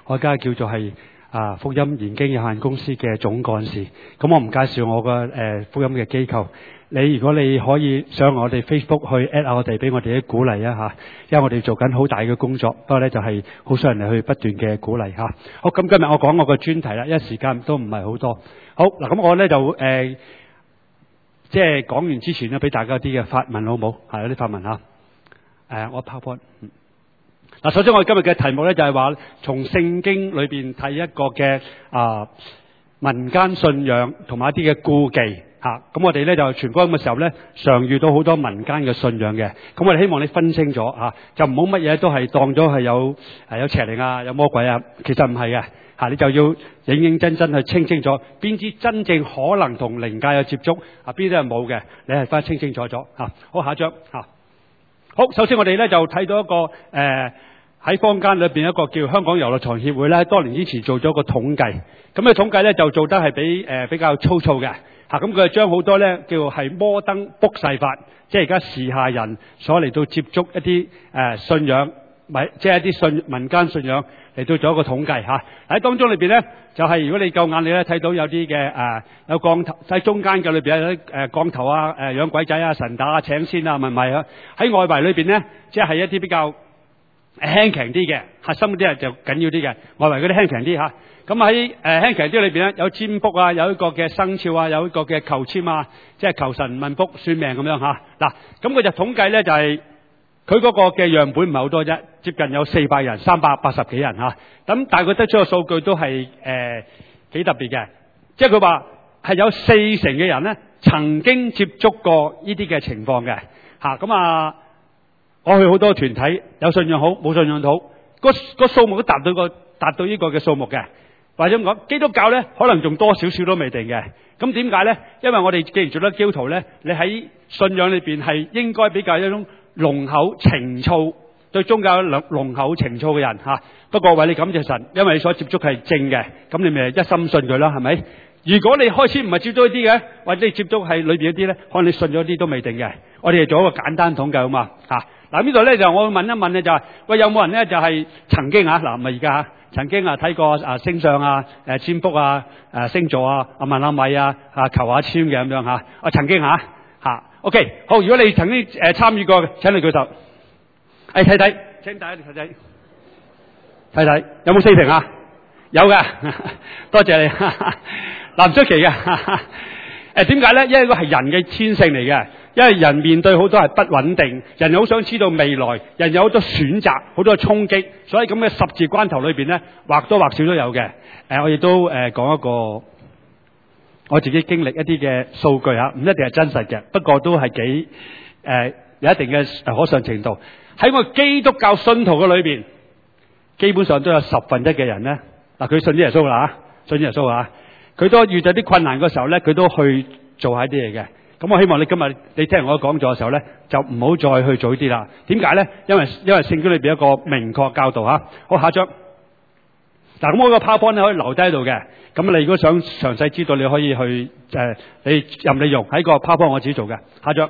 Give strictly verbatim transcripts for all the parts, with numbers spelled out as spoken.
我而家叫做係啊福音研經有限公司嘅總幹事。咁我唔介紹我個誒、呃、福音嘅機構。你如果你可以上我哋 Facebook 去 at 我哋，俾我哋啲鼓勵啊嚇，因為我哋做緊好大嘅工作，不過咧就係好想人哋去不斷嘅鼓勵嚇。好，咁今日我講我個專題啦，因為時間都唔係好多。好嗱，咁我咧就誒，即係講完之前咧，俾大家啲嘅發問好冇？係有啲發問嚇。誒、呃，我 PowerPoint。嗱，首先我哋今日嘅題目咧就係話，從聖經裏邊睇一個嘅啊民間信仰同埋一啲嘅顧忌。嚇、啊！咁我哋咧就傳福音嘅時候咧，常遇到好多民間嘅信仰嘅。咁我哋希望你分清楚嚇、啊，就唔好乜嘢都係當咗係有係有邪靈啊、有魔鬼啊。其實唔係嘅嚇，你就要認認真真去清清楚邊啲真正可能同靈界有接觸啊，邊啲係冇嘅，你係分清清楚楚嚇。好，下一張嚇、啊。好，首先我哋咧就睇到一個誒喺、呃、坊間裏邊一個叫香港遊樂場協會咧，多年之前做咗個統計。咁嘅統計咧就做得係比誒、呃、比較粗糙嘅。嚇，咁佢就將好多咧叫係摩登卜世法，即係而家時下人所嚟到接觸一啲誒、呃、信仰，咪即係一啲信民間信仰嚟到做一個統計嚇。喺當中裏邊咧，就係、是、如果你夠眼，你咧睇到有啲嘅誒有降頭喺中間嘅裏邊有啲誒降頭啊、誒、呃、養鬼仔啊、神打啊、請仙啊，係咪啊？喺外圍裏邊咧，即係一啲比較輕強啲嘅，核心嗰啲係就緊要啲嘅，外圍嗰啲輕強啲嚇。咁喺誒輕強啲裏邊咧，有占卜啊，有一個嘅生肖啊，有一個嘅求籤啊，即係求神問卜算命咁樣嚇。嗱，咁佢就統計咧就係佢嗰個嘅樣本唔係好多啫，接近有四百人，三百八十幾人嚇。咁但係佢得出嘅數據都係誒幾特別嘅，即係佢話係有四成嘅人咧曾經接觸過呢啲嘅情況嘅嚇。咁啊，我去好多團體，有信仰好，冇信仰好，個個數目都達到個達到呢個嘅數目嘅。或者咁講，基督教咧可能仲多少少都未定嘅。咁點解咧？因為我哋既然做得基督徒咧，你喺信仰裏邊係應該比較一種濃厚情操，對宗教有濃厚情操嘅人嚇。不過為你感謝神，因為你所接觸係正嘅，咁你咪一心信佢啦，係咪？如果你開始唔係接觸一啲嘅，或者你接觸係裏邊一啲咧，可能你信咗啲都未定嘅。我哋做一個簡單統計好嘛嚇。嗱、啊、呢度咧就我問一問咧就係、是，喂有冇人咧就係、是、曾經啊嗱唔係而家嚇。曾經啊睇過啊星相啊誒占卜啊誒星座啊啊問下米啊啊求下籤嘅咁樣嚇啊曾經嚇嚇 OK 好，如果你曾經誒參與過嘅，請你舉手。誒睇睇，請大家睇睇睇睇有冇四成啊？有嘅，多謝你。嗱唔出奇嘅誒點解咧？因為個係人嘅天性嚟嘅。因為人面對好多係不穩定，人又好想知道未來，人有好多選擇，好多衝擊，所以咁嘅十字關頭裏邊咧，或多或少都有嘅。誒、呃，我亦都誒、呃、講一個我自己經歷一啲嘅數據嚇，唔一定係真實嘅，不過都係幾誒、呃、有一定嘅可信程度。喺我基督教信徒嘅裏邊，基本上都有十分一嘅人咧，嗱佢信耶穌啦嚇，信耶穌啊，佢都遇到啲困難嘅時候咧，佢都去做下啲嘢嘅。咁我希望你今日你聽我講座嘅時候咧，就唔好再去做呢啲啦。點解咧？因為因為聖經裏邊一個明確教導嚇。好，下一張。嗱，咁我個 PowerPoint 咧可以留低喺度嘅。咁你如果想詳細知道，你可以去誒、呃，你任你用喺個 PowerPoint 我自己做嘅。下一張。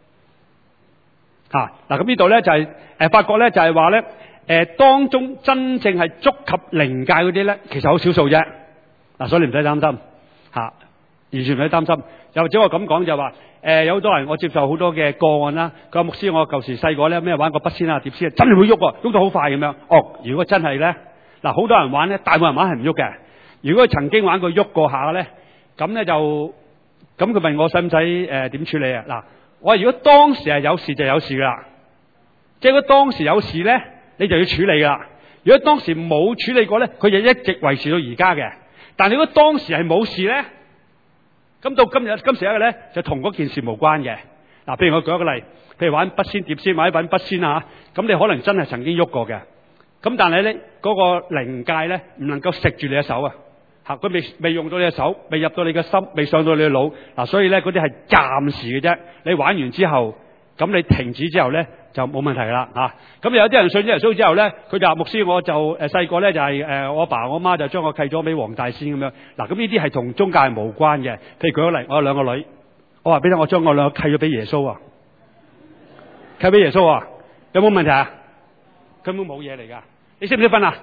嚇、啊、嗱，咁呢度咧就係、是、誒、呃、發覺咧就係話咧誒當中真正係觸及靈界嗰啲咧，其實好少數啫。嗱、啊，所以你唔使擔心嚇。啊完全唔使擔心，又或者我咁講就話，誒、呃、有好多人我接受好多嘅個案啦。佢話牧師，我舊時細個咧咩玩過筆仙啊、碟仙啊，真係會喐喎，喐到好快咁樣。哦，如果真係咧，嗱好多人玩咧，大部分人玩係唔喐嘅。如果佢曾經玩過喐過下咧，咁咧就咁佢問我使唔使誒點處理啊？嗱，我話如果當時係有事就有事噶啦，即係如果當時有事咧，你就要處理噶啦。如果當時冇處理過咧，佢就一直維持到而家嘅。但係如果當時係冇事咧，咁到今日今時一個咧，就同嗰件事無關嘅。嗱，譬如我舉一個例，譬如玩筆仙、碟仙或者玩筆仙啊，咁你可能真係曾經喐過嘅。咁但係咧，嗰個靈界咧唔能夠食住你嘅手啊，嚇佢未未用到你嘅手，未入到你嘅心，未上到你嘅腦。嗱，所以咧嗰啲係暫時嘅啫。你玩完之後，咁你停止之後咧就冇問題啦嚇。咁有啲人信咗耶穌之後咧，佢就話牧師，我就誒細個咧就係誒我阿爸我媽就將我契咗俾黃大仙咁樣。嗱，咁呢啲係同宗教係無關嘅。譬如舉個例，我有兩個女，我話俾你聽，我將我兩個契咗俾耶穌啊，契俾耶穌啊，有冇問題啊？根本冇嘢嚟噶。你識唔識分啊？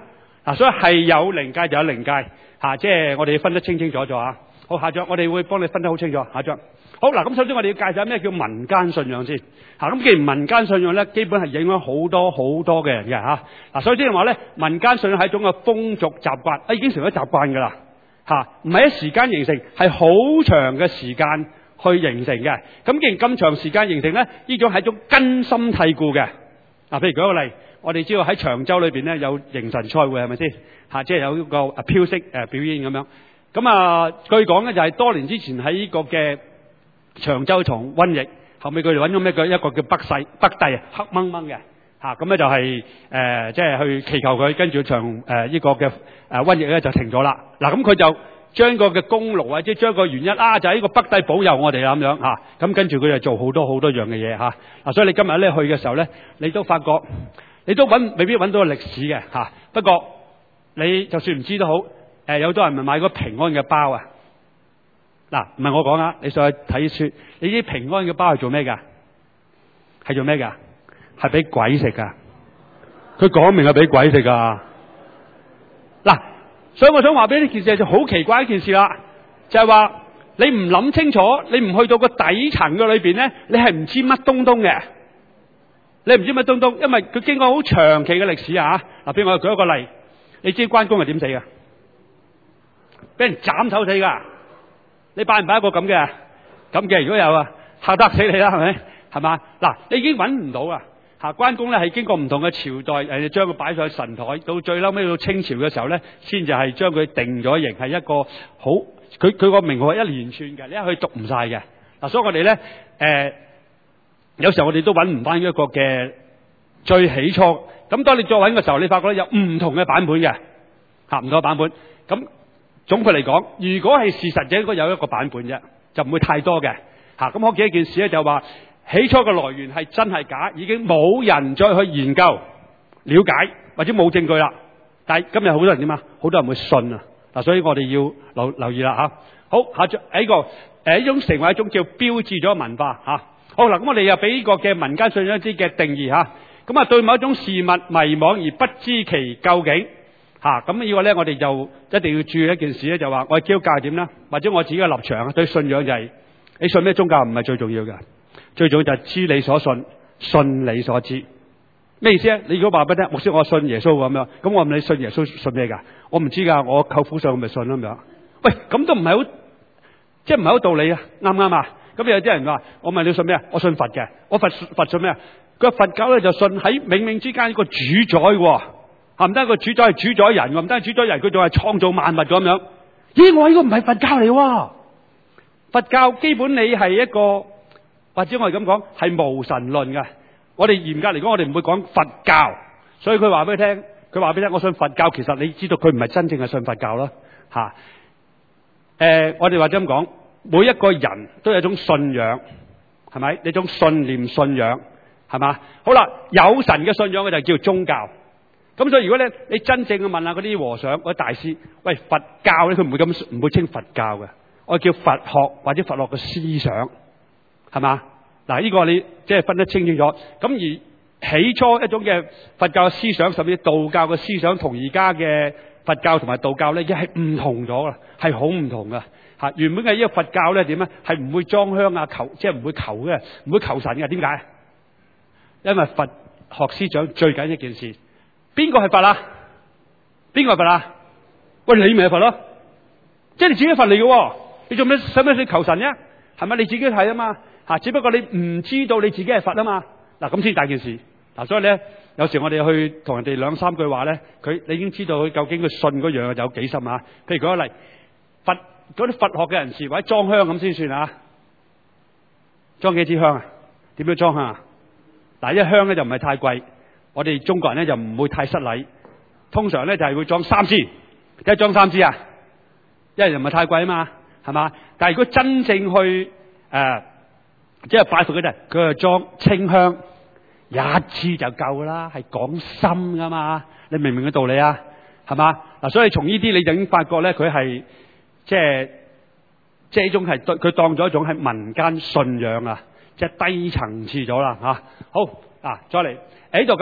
嗱，所以係有靈界就有靈界嚇，即係我哋要分得清清楚楚啊。好，下章我哋會幫你分得好清楚。下章好嗱，咁首先我哋要介紹下咩叫民間信仰先嚇。咁既然民間信仰咧，基本係影響好多好多嘅人嘅嚇。嗱，所以即係話咧，民間信仰係一種嘅風俗習慣，啊已經成咗習慣㗎啦嚇，唔係一時間形成，係好長嘅時間去形成嘅。咁既然咁長時間形成咧，呢種係一種根深蒂固嘅。嗱，譬如舉個例，我哋知道喺長洲裏邊咧有迎神賽會係咪先嚇？即係有個誒飄色誒表演咁樣。咁啊，據講咧就係多年之前喺呢個嘅長洲場瘟疫，後尾佢哋揾咗咩嘅一個叫北帝北帝黑掹掹嘅嚇，咁咧就係誒即係去祈求佢，跟住場誒呢個嘅誒瘟疫咧就停咗啦。嗱，咁佢就將個嘅功勞或者將個原因啊，就係呢個北帝保佑我哋啦咁樣嚇。咁跟住佢就做好多好多樣嘅嘢嚇。嗱，所以你今日咧去嘅時候咧，你都發覺你都揾未必揾到個歷史嘅嚇。不過你就算唔知都好。誒有好多人咪買個平安嘅包啊！嗱，唔係我講啊，你上去睇書，你啲平安嘅包係做咩㗎？係做咩㗎？係俾鬼食㗎！佢講明係俾鬼食㗎！嗱，所以我想話俾呢件事就好奇怪一件事啦，就係話你唔諗清楚，你唔去到個底層嘅裏邊咧，你係唔知乜東東嘅。你唔知乜東東，因為佢經過好長期嘅歷史啊！嗱，譬如我舉一個例，你知關公係點死㗎？俾人斬頭死噶，你拜唔拜一個咁嘅咁嘅？如果有啊，嚇得死你啦，係咪？係嘛？嗱，你已經揾唔到啊！嚇，關公咧係經過唔同嘅朝代，誒將佢擺上去神台，到最嬲尾到清朝嘅時候咧，先至係將佢定咗型，係一個好佢佢個名號係一連串嘅，你一去讀唔晒嘅。嗱，所以我哋咧誒，有時候我哋都揾唔翻一個嘅最起初。咁當你再揾嘅時候，你發覺有唔同嘅版本嘅嚇，唔同嘅版本咁。總括嚟講，如果係事實，就應該有一個版本啫，就唔會太多嘅嚇。咁可見一件事咧，就話起初嘅來源係真係假，已經冇人再去研究、了解或者冇證據啦。但係今日好多人點啊？好多人會信啊！嗱，所以我哋要留留意啦嚇。好，下張喺個誒呢種成為一種叫標誌咗文化嚇。好嗱，咁我哋又俾呢個嘅民間信仰一啲嘅定義嚇。咁啊，對某一種事物迷惘而不知其究竟。嚇咁呢個咧，我哋就一定要注意一件事咧，就話我基督教係點咧，或者我自己嘅立場啊，對信仰就係、是、你信咩宗教唔係最重要嘅，最重要就係知你所信，信你所知。咩意思啊？你如果話俾我聽，牧師我信耶穌咁樣，咁我問你信耶穌信咩㗎？我唔知㗎，我舅父上咪信咁樣。喂，咁都唔係好，即係唔係好道理啊？啱唔啱啊？咁有啲人話，我問你信咩啊？我信佛嘅，我佛佛信咩啊？佢佛教咧就信喺冥冥之間一個主宰喎。啊！唔單個主宰係主宰人，唔單主宰人，佢仲係創造萬物咁樣。咦！我呢個唔係佛教嚟喎，佛教基本你係一個，或者我哋咁講係無神論嘅。我哋嚴格嚟講，我哋唔會講佛教。所以佢話俾你聽，佢話俾你聽，我信佛教，其實你知道佢唔係真正係信佛教咯。嚇、啊！誒、呃，我哋或者咁講，每一個人都有一種信仰，係咪？呢種信念、信仰，係嘛？好啦，有神嘅信仰嘅就叫宗教。咁所以如果咧，你真正去問下嗰啲和尚、嗰啲大師，喂，佛教咧，佢唔會咁唔會稱佛教嘅，我叫佛學或者佛學嘅思想，係嘛？嗱，呢個你即係分得清清楚。咁而起初一種嘅佛教嘅思想，甚至道教嘅思想，同而家嘅佛教同埋道教咧，已經係唔同咗啦，係好唔同噶嚇。原本嘅呢個佛教咧點咧，係唔會裝香啊求，即係唔會求嘅，唔會求神嘅。點解？因為佛學思想最緊一件事。邊個係佛啊？邊個係佛啊？喂，你咪係佛咯，即係你自己佛嚟嘅，你做咩使咩去求神啫？係咪你自己係啊嘛？吓，只不過你唔知道你自己係佛啊嘛。嗱，咁先大件事。嗱，所以咧，有時我哋去同人哋兩三句話咧，佢你已經知道佢究竟佢信嗰樣有幾深啊？譬如舉個例，佛嗰啲佛學嘅人士或者裝香咁先算啊？裝幾支香啊？點樣裝香啊？嗱，一香咧就唔係太貴。我哋中國人咧就唔會太失禮，通常咧就係會裝三支，點解裝三支啊？因為又唔係太貴啊嘛，係嘛？但係如果真正去誒、呃，即係拜佛嗰啲，佢係裝清香，一支就夠啦，係講心噶嘛，你明唔明個道理啊？係嘛？嗱，所以從呢啲你就已經發覺咧，佢係即係即係呢種係對佢當咗一種係民間信仰啊，即係低層次咗啦嚇。好。啊，再嚟喺度咁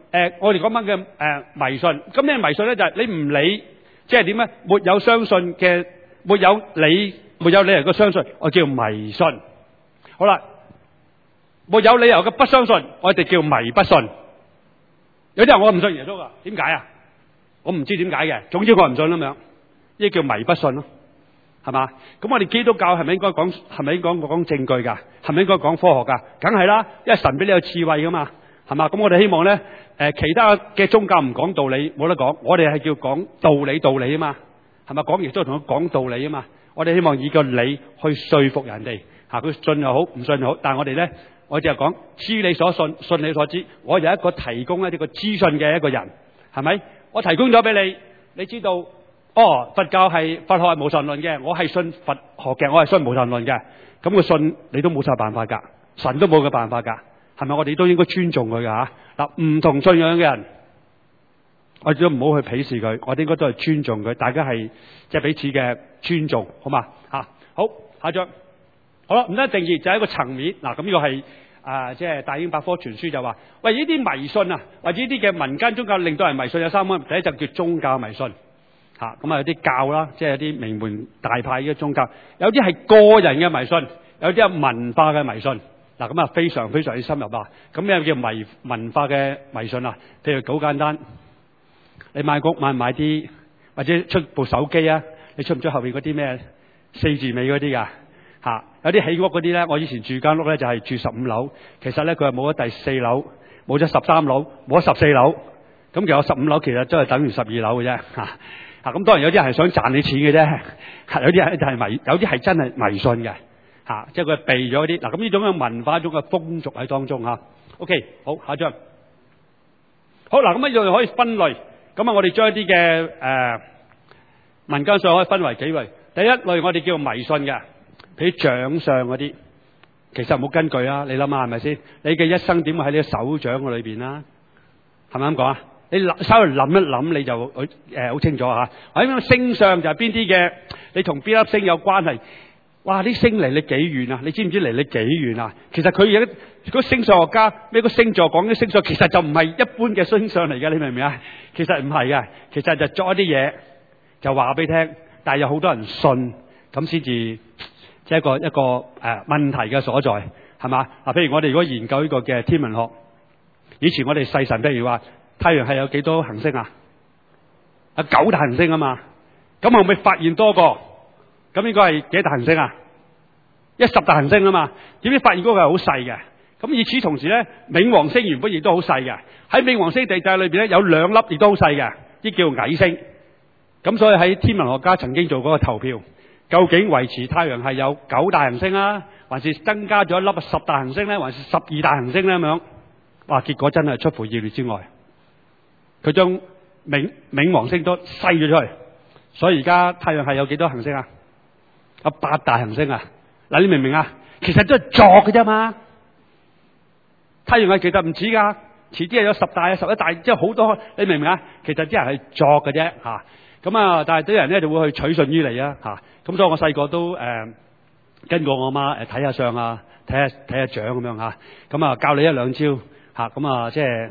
誒，我哋講翻嘅誒迷信。咁咩迷信咧？就係你唔理，即係點咧？沒有相信嘅，沒有理，沒有理由嘅相信，我叫迷信。好啦，沒有理由嘅不相信，我哋叫迷不信。有啲人我唔信耶穌噶，點解啊？我唔知點解嘅，總之我唔信咁樣，呢啲叫迷不信咯，係嘛？咁我哋基督教係咪應該講？係咪應該講證據噶？係咪應該講科學噶？梗係啦，因為神俾你有智慧噶嘛，係嘛？咁我哋希望咧，誒，其他嘅宗教唔講道理，冇得講，我哋係叫講道理，道理啊嘛，係咪？講耶穌同佢講道理啊嘛，我哋希望以個理去說服人哋，吓佢信又好，唔信又好，但係我哋咧。我就係講知你所信，信你所知。我有一個提供一啲個資訊嘅一個人，係咪？我提供咗俾你，你知道哦，佛教係佛學係無神論嘅，我係信佛學嘅，我係信無神論嘅。咁個信你都冇晒辦法噶，神都冇個辦法噶，係咪？我哋都應該尊重佢噶吓。嗱，唔同信仰嘅人，我哋都唔好去鄙視佢，我哋應該都係尊重佢，大家係即係彼此嘅尊重，好嘛？吓，好，下一章。好啦，唔得定義就係一個層面嗱，咁呢個係啊，即係大英百科全書就話，喂，呢啲迷信啊，或者呢啲嘅民間宗教令到人迷信有三個，第一就叫宗教迷信嚇，咁啊有啲教啦，即係有啲名門大派嘅宗教，有啲係個人嘅迷信，有啲係文化嘅迷信嗱，咁啊非常非常之深入啊。咁咩叫迷文化嘅迷信啊？譬如好簡單，你買屋買唔買啲，或者出部手機啊，你出唔出後邊嗰啲咩四字尾嗰啲㗎？吓，有啲起屋嗰啲咧，我以前住間屋咧就係住十五樓，其實咧佢係冇咗第四樓，冇咗十三樓，冇咗十四樓，咁其實十五樓其實都係等於十二樓嘅啫，吓吓咁當然有啲人係想賺你錢嘅啫，有啲人就係迷，有啲係真係迷信嘅，吓，即係佢避咗啲嗱，咁呢種嘅文化一種嘅風俗喺當中吓。OK， 好，下一張。好嗱，咁呢度可以分類，咁啊我哋將一啲嘅誒民間信可以分為幾類，第一類我哋叫迷信嘅。譬如掌相嗰啲，其實冇根據啊！你諗下係咪先？你嘅一生點會喺你嘅手掌嘅裏邊啦？係咪咁講啊？你稍微諗一諗，你就誒好清楚吓。喺咁星相就係邊啲嘅？你同邊粒星有關係？哇！啲星離你幾遠啊？你知唔知離你幾遠啊？其實佢而家嗰星相學家咩個星座講啲星相，其實就唔係一般嘅星相嚟嘅，你明唔明啊？其實唔係嘅，其實就作一啲嘢就話俾你聽，但係有好多人信，咁先至。即係一個一個誒、呃、問題嘅所在，係嘛？嗱，譬如我哋如果研究呢個嘅天文學，以前我哋細神，譬如話太陽系有幾多行星啊？啊九大行星啊嘛，咁後尾發現多個，咁應該係幾大行星啊？一十大行星啊嘛，點知發現嗰個係好細嘅？咁與此同時咧，冥王星原本亦都好細嘅，喺冥王星地帶裏邊咧有兩粒亦都好細嘅，啲叫矮星。咁所以喺天文學家曾經做過個投票。究竟維持太陽系有九大行星啊，還是增加咗一粒十大行星咧，還是十二大行星咧咁樣？哇！結果真係出乎意料之外，佢將冥冥王星都篩咗出去，所以而家太陽系有幾多行星啊？有八大行星啊！嗱，你明唔明啊？其實都係作嘅啫嘛。太陽系其實唔止噶，遲啲係有十大、十一大，即係好多。你明唔明啊？其實啲人係作嘅啫吓。咁啊，但係啲人咧就會去取信於你啊吓。咁所以我細個都誒、呃、跟過我媽誒睇下相啊，睇下睇下掌咁樣吓，咁啊教你一兩招吓，咁啊即係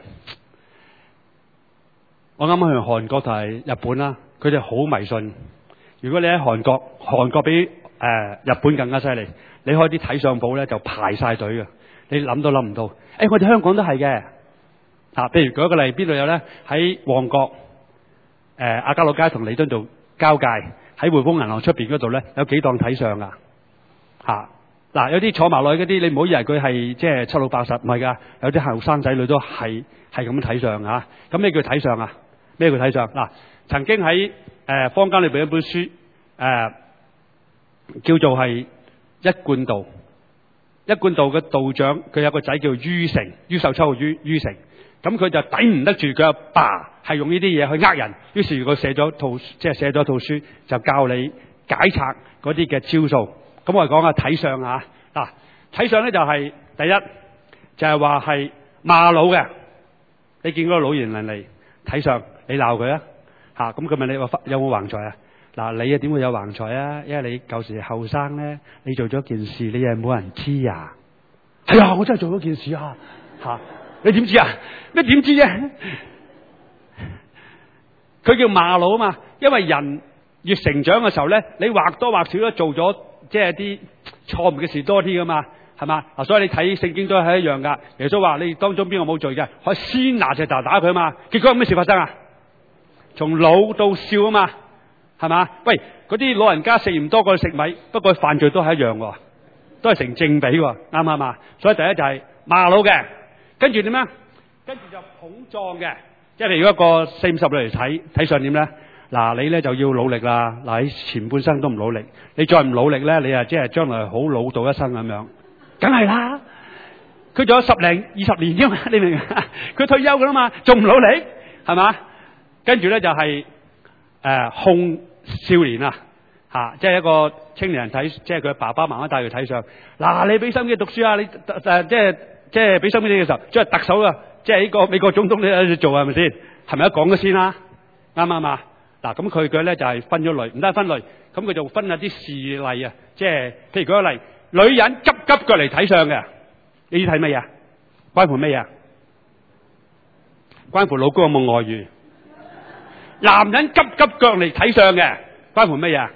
我啱啱去韓國同埋日本啦，佢哋好迷信。如果你喺韓國，韓國比誒、呃、日本更加犀利，你開啲睇相簿咧就排晒隊嘅，你諗都諗唔到。誒、欸，我哋香港都係嘅吓，譬如舉一個例，邊度有咧？喺旺角誒亞皆老街同彌敦道交界。喺匯豐銀行出邊嗰度咧，有幾檔睇相噶吓。嗱，有啲坐埋落去嗰啲，你唔好以為佢係即係七老八十，唔係噶，有啲後生仔女都係係咁睇相吓。咁咩叫睇相啊？咩叫睇相？嗱，曾經喺誒坊間裏邊一本書誒、呃、叫做係一貫道，一貫道嘅道長佢有個仔叫于成，于秀秋嘅于于成。咁佢就抵唔得住佢阿爸係用呢啲嘢去呃人，於是佢寫咗套即係寫咗套書，就教你解拆嗰啲嘅招數。咁我哋講下睇相啊，嗱睇相咧就係、是、第一就係話係罵老嘅，你見嗰個老年人嚟睇相，你鬧佢啊嚇，咁佢問你話有冇橫財啊？嗱你啊點會有橫財啊？因為你舊時後生咧，你做咗件事，你又冇人知啊。係啊，我真係做咗件事啊嚇。 你點知啊？咩點知啫？佢叫馬腦啊嘛，因為人越成長嘅時候咧，你或多或少都做咗即係啲錯誤嘅事多啲噶嘛，係嘛？嗱，所以你睇聖經都係一樣噶。耶穌話：你當中邊個冇罪嘅，可以先拿石頭打佢啊嘛。結果有咩事發生啊？從老到少啊嘛，係嘛？喂，嗰啲老人家食唔多過食米，不過犯罪都係一樣喎，都係成正比喎，啱唔啱啊？所以第一就係馬腦嘅，跟住點咧？跟住就膨脹嘅。即係如果一個四五十歲嚟睇睇上點咧？嗱，你咧就要努力啦。嗱，喺前半生都唔努力，你再唔努力咧，你啊即係將來好老到一生咁樣，梗係啦。佢仲有十零二十年啫嘛，你明唔明？佢退休噶啦嘛，仲唔努力係嘛？跟住咧就係、是、誒、呃、控少年啊，吓，即係一個青年人睇，即係佢爸爸媽媽帶佢睇上。嗱，你俾心機讀書啊，你誒、呃、即係即係俾心機嘅時候，即係特首啊。即係呢個美國總統你喺度做係咪先？係咪一講咗先啦？啱唔啱啊？嗱，咁佢佢咧就係分咗類，唔得分類，咁佢就分下啲事例啊。即係譬如舉個例，女人急急腳嚟睇相嘅，你要睇乜嘢？關乎乜嘢？關乎老公有冇外遇。男人急急腳嚟睇相嘅，關乎乜嘢？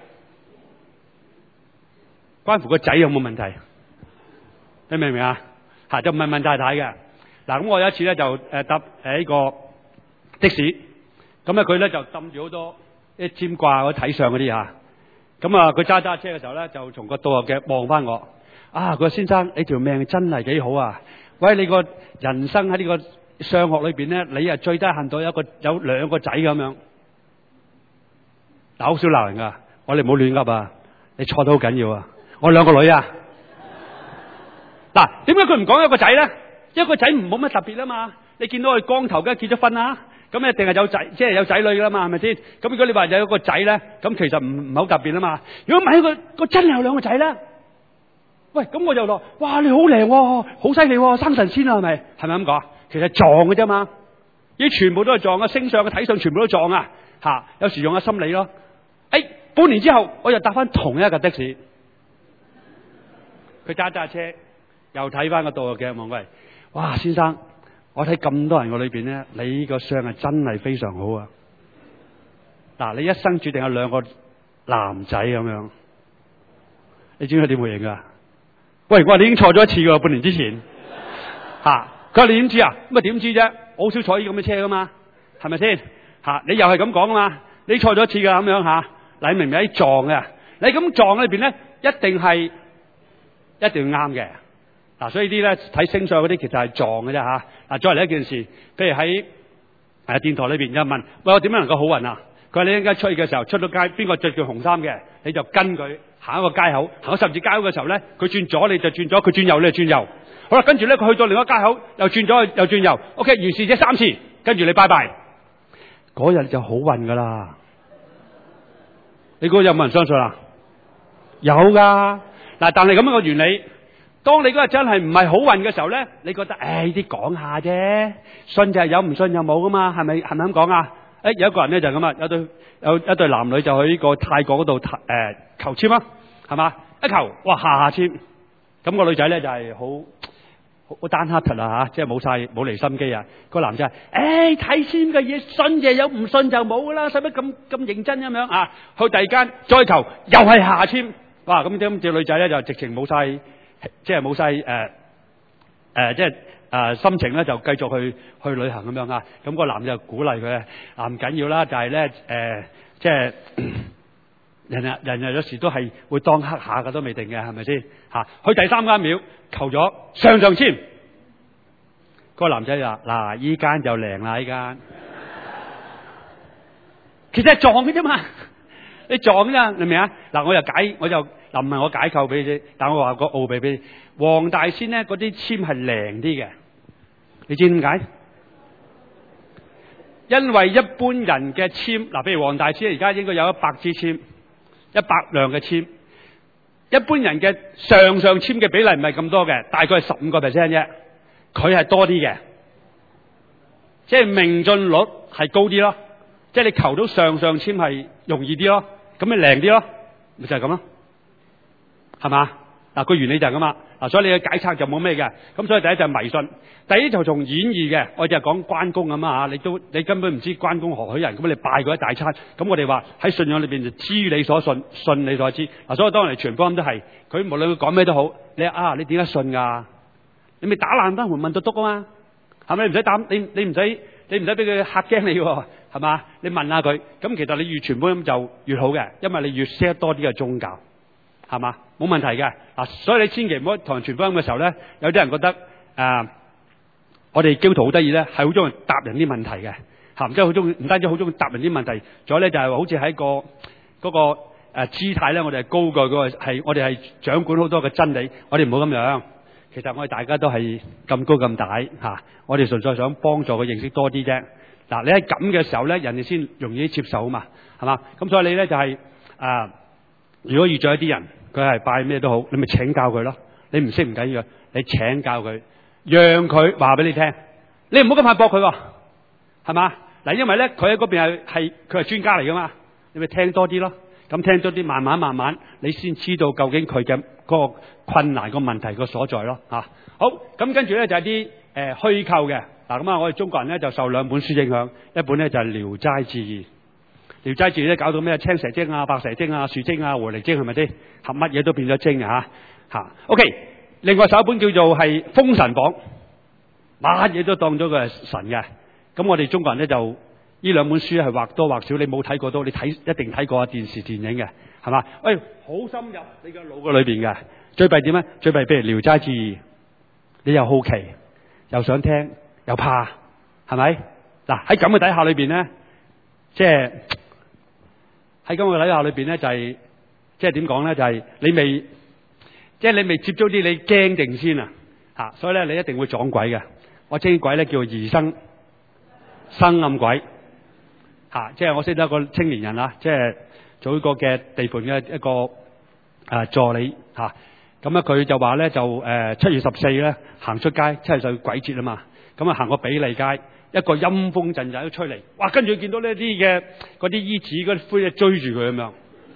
關乎個仔有冇問題？你明唔明啊？吓，就唔係問太太嘅。嗱，咁我有一次咧就誒搭誒呢個的士，咁咧佢咧就抌住好多啲占卦嗰睇相嗰啲嚇，咁啊佢揸揸車嘅時候咧就從個倒後鏡望翻我，啊佢話先生你條命真係幾好啊！喂，你個人生喺呢個相學裏邊咧，你啊最低限度有一個有兩個仔咁樣，嗱好少鬧人噶，我哋唔好亂噏啊，你錯得好緊要啊！我兩個女啊，嗱點解佢唔講一個仔咧？一個仔唔冇乜特別啊嘛，你見到佢光頭嘅結咗婚啦，咁一定係有仔，即係有仔女噶啦嘛，係咪先？咁如果你話有一個仔咧，咁其實唔唔係好特別啊嘛。如果唔係佢個真係有兩個仔咧，喂，咁我就話，哇，你好靚喎，好犀利喎，生神仙啦，係咪？係咪咁講？其實撞嘅啫嘛，呢全部都係撞啊，星相嘅睇相全部都撞啊，吓，有時用下心理咯。誒，半年之後我又搭翻同一架的士，佢揸揸車又睇翻個倒後鏡望喂。哇，先生，我睇咁多人個裏邊咧，你個相係真係非常好啊！嗱，你一生注定有兩個男仔咁樣，你知唔知點回應噶？喂，我話你已經錯咗一次噶，半年之前吓，佢話你點知啊？咁啊點知啫？我好少坐呢咁嘅車噶嘛，係咪先？吓，你又係咁講啊嘛？你錯咗一次噶咁樣吓，嗱，你明唔明喺撞嘅？你咁撞裏邊咧，一定係一定要啱嘅。嗱、啊，所以啲咧睇星相嗰啲其實係撞嘅啫吓。嗱、啊，再嚟一件事，譬如喺誒電台裏邊有人問，喂，我點樣能夠好運啊？佢話你應該出去嘅時候，出到街邊個着住紅衫嘅，你就跟佢行一個街口，行到十字街口嘅時候咧，佢轉左你就轉左，佢轉右你就轉右。好啦，跟住咧佢去到另一個街口，又轉左又轉右。OK， 完事這三次，跟住你拜拜，嗰日就好運噶啦。你估有冇人相信啊？有噶。嗱，但係咁樣個原理。當你嗰日真係唔係好運嘅時候咧，你覺得誒呢啲講下啫，信就係有，唔信就冇噶嘛，係咪係咪咁講啊？誒有一個人咧就係咁啊，有對有一對男女就去呢個泰國嗰度誒求簽啊，係嘛？一求哇下下簽，咁個女仔咧就係好好單黑突啊嚇，即係冇晒冇離心機啊。個男仔誒睇簽嘅嘢信就有，唔信就冇噶啦，使乜咁咁認真咁樣啊？去第二間再求又係下下簽，哇！咁啲隻女仔咧就直情冇晒。即係冇晒誒誒，即係誒、呃、心情咧，就繼續去去旅行咁樣啊。咁、那個男就鼓勵佢啊，唔緊要啦，就係咧誒，即係人啊人啊，有時都係會當黑下嘅，都未定嘅，係咪先嚇？去第三間廟求咗上上籤，個男仔就話：嗱，依間就靈啦，依間其實係撞嘅啫嘛，你撞㗎，明唔明啊？嗱，我又解我就。嗱，唔係我解構俾你，但我話個奧秘俾你。黃大仙咧，嗰啲籤係靈啲嘅，你知點解？因為一般人嘅籤，嗱，譬如黃大仙而家應該有一百支籤，一百兩嘅籤。一般人嘅上上籤嘅比例唔係咁多嘅，大概係十五個 percent 啫。佢係多啲嘅，即係命中率係高啲咯。即係你求到上上籤係容易啲咯，咁咪靈啲咯，咪就係咁咯。係嘛？嗱，個原理就係咁啊！ 嗱，所以你嘅解測就冇咩嘅。咁所以第一就係迷信，第二就從演義嘅，我就係講關公咁啊，你都你根本唔知關公何許人，咁你拜過一大餐，咁我哋話喺信仰裏邊就知你所信，信你所知。嗱，所以當我哋傳福音都係，佢無論佢講咩都好，你啊你點解信㗎？你咪打爛翻門問到篤啊嘛，係咪？你唔使膽，你你唔使你唔使俾佢嚇驚你喎，係嘛？你問下佢，咁其實你越傳福音就越好嘅，因為你越識得多啲嘅宗教，係嘛？冇問題嘅。嗱，所以你千祈唔好同人傳福音嘅時候咧，有啲人覺得誒、呃，我哋基督徒好得意咧，係好中意答人啲問題嘅，嚇，唔即係好中意，唔單止好中意答人啲問題，仲有咧就係好似喺個嗰、嗰個誒、呃、姿態咧，我哋係高過嗰個係，我哋係掌管好多嘅真理，我哋唔好咁樣。其實我哋大家都係咁高咁大嚇、啊，我哋純粹想幫助佢認識多啲啫。嗱、啊，你喺咁嘅時候咧，人哋先容易接受啊嘛，係嘛？咁所以你咧就係、是、啊，如果遇咗一啲人，佢係拜咩都好，你咪請教佢咯。你唔識唔緊要，你請教佢，讓佢話俾你聽。你唔好咁快駁佢喎，係嘛？嗱，因為咧佢喺嗰邊係係佢係專家嚟噶嘛，你咪聽多啲咯。咁聽多啲，慢慢慢慢，你先知道究竟佢嘅嗰個困難個問題個所在咯嚇。好，咁跟住咧就係啲誒虛構嘅嗱，咁啊我哋中國人咧就受兩本書影響，一本咧就係《聊齋志異》，《聊齋志異》咧搞到咩青蛇精啊、白蛇精啊、樹精啊、狐狸精係咪先？合乜嘢都變咗精啊嚇嚇。OK，另外首一本叫做係《封神榜》，乜嘢都當咗佢係神嘅。咁我哋中國人咧就。呢兩本書係或多或少你冇睇過都，你睇一定睇過電視電影嘅，係嘛？喂，好深入你個腦個裏邊嘅。最弊點咧？最弊譬如《聊齋志異》，你又好奇，又想聽，又怕，係咪？嗱喺咁嘅底下裏邊咧，即係喺咁嘅底下裏邊咧，就係即係點講咧？就係、是、你未，即係你未接觸啲，你驚定先啊！嚇，所以咧你一定會撞鬼嘅。我稱鬼咧叫做疑生生暗鬼。嚇、啊！即係我識得一個青年人啦，即係做一個嘅地盤嘅一個誒、呃、助理嚇。咁咧佢就話咧就誒七月十四咧行出街，七十歲鬼節啊嘛。咁啊行過比利街，一個陰風陣陣都吹嚟，哇！跟住見到呢啲嘅嗰啲衣紙嗰啲灰咧追住佢咁樣。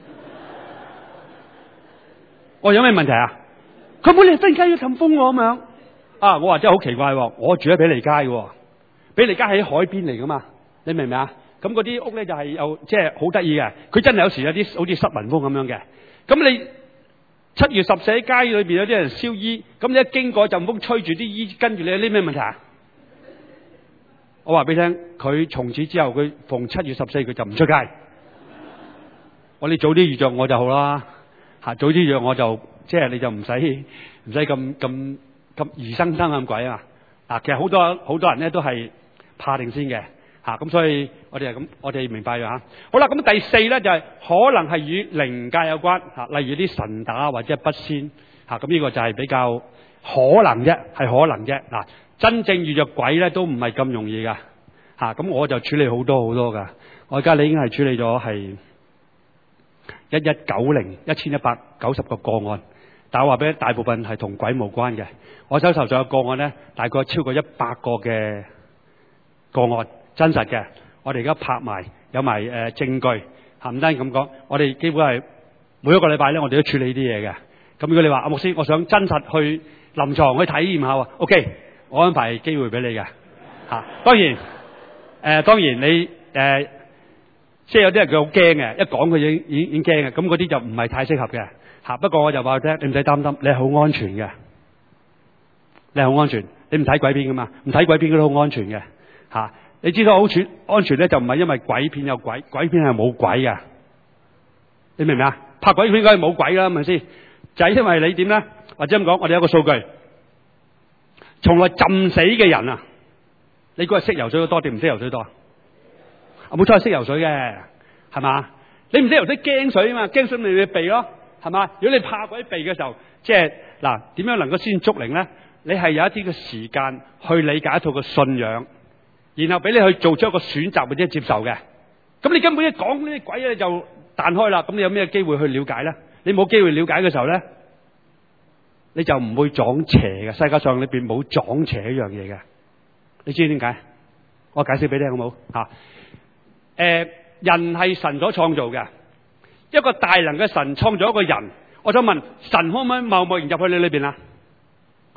我有咩問題啊？佢冇理由忽然間要氹風我咁樣啊！我話真係好奇怪喎，我住喺比利街嘅，比利街喺海邊嚟噶嘛？你明唔明啊？咁嗰啲屋咧就係又即係好得意嘅，佢真係有時有啲好似濕雲風咁樣嘅。咁你七月十四喺街裏邊有啲人燒衣，咁你一經過陣風吹住啲衣，跟住你有啲咩問題啊？我話俾你聽，佢從此之後佢逢七月十四佢就唔出街。我哋早啲預着我就好啦，嚇早啲預着我就即係你就唔使唔使咁咁咁疑生生咁鬼啊！嗱，其實好多好多人咧都係怕定先嘅。嚇咁、啊、所以我哋係咁，我哋明白咗嚇。好啦，咁第四咧就係、是、可能係與靈界有關嚇、啊，例如啲神打或者筆仙嚇，咁、啊、呢個就係比較可能啫，係可能啫。嗱、啊，真正遇着鬼咧都唔係咁容易噶嚇。咁、啊、我就處理好多好多噶，我而家你已經係處理咗係一一九零一千一百九十個個案，但我話俾你，大部分係同鬼無關嘅。我手頭上嘅個案咧，大概超過一百個嘅個案。真實嘅，我哋而家拍埋有埋誒、呃、證據，嚇唔單止咁講，我哋基本係每一個禮拜咧，我哋都處理啲嘢嘅。咁如果你話阿牧師，我想真實去臨床去體驗下喎 ，OK，我安排機會俾你嘅嚇、啊。當然誒、呃，當然你誒、呃，即係有啲人佢好驚嘅，一講佢已經已經驚嘅，咁嗰啲就唔係太適合嘅嚇。不過我就話佢聽，你唔使擔心，你係好安全嘅，你係好安全，你唔睇鬼片噶嘛，唔睇鬼片都好安全嘅嚇。啊你知道好全安全咧，就唔係因為鬼片有鬼，鬼片係冇鬼嘅。你明唔明啊？拍鬼片梗係冇鬼啦，係咪先？就係因為你點咧？或者咁講，我哋有個數據，從來浸死嘅人啊，你估係識游水多定唔識游水多啊？冇錯，係識游水嘅，係嘛？你唔識游水驚水啊嘛，驚水咪要避咯，係嘛？如果你怕鬼避嘅時候，即係嗱，點樣能夠先捉靈咧？你係有一啲嘅時間去理解一套嘅信仰。然後俾你去做出一個選擇或者接受嘅，咁你根本一講呢啲鬼咧就彈開啦，咁你有咩機會去了解咧？你冇機會了解嘅時候咧，你就唔會撞邪嘅。世界上裏邊冇撞邪一樣嘢嘅，你知點解？我解釋俾你聽好冇吓？誒、呃，人係神所創造嘅，一個大能嘅神創造一個人。我想問，神可唔可以貿貿然入去你裏邊啊？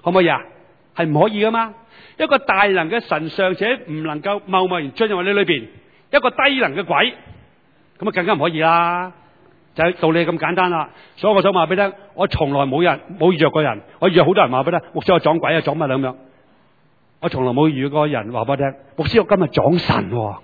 可唔可以啊？係唔可以噶嘛？一個大能嘅神尚且唔能夠貿貿然進入你裏邊，一個低能嘅鬼，咁啊更加唔可以啦。就係道理咁簡單啦。所以我想話俾你聽，我從來冇人冇遇着過人，我遇着好多人話俾你聽，牧師我撞鬼啊，撞乜咁樣。我從來冇遇過人話俾我聽，牧師我今日撞神喎。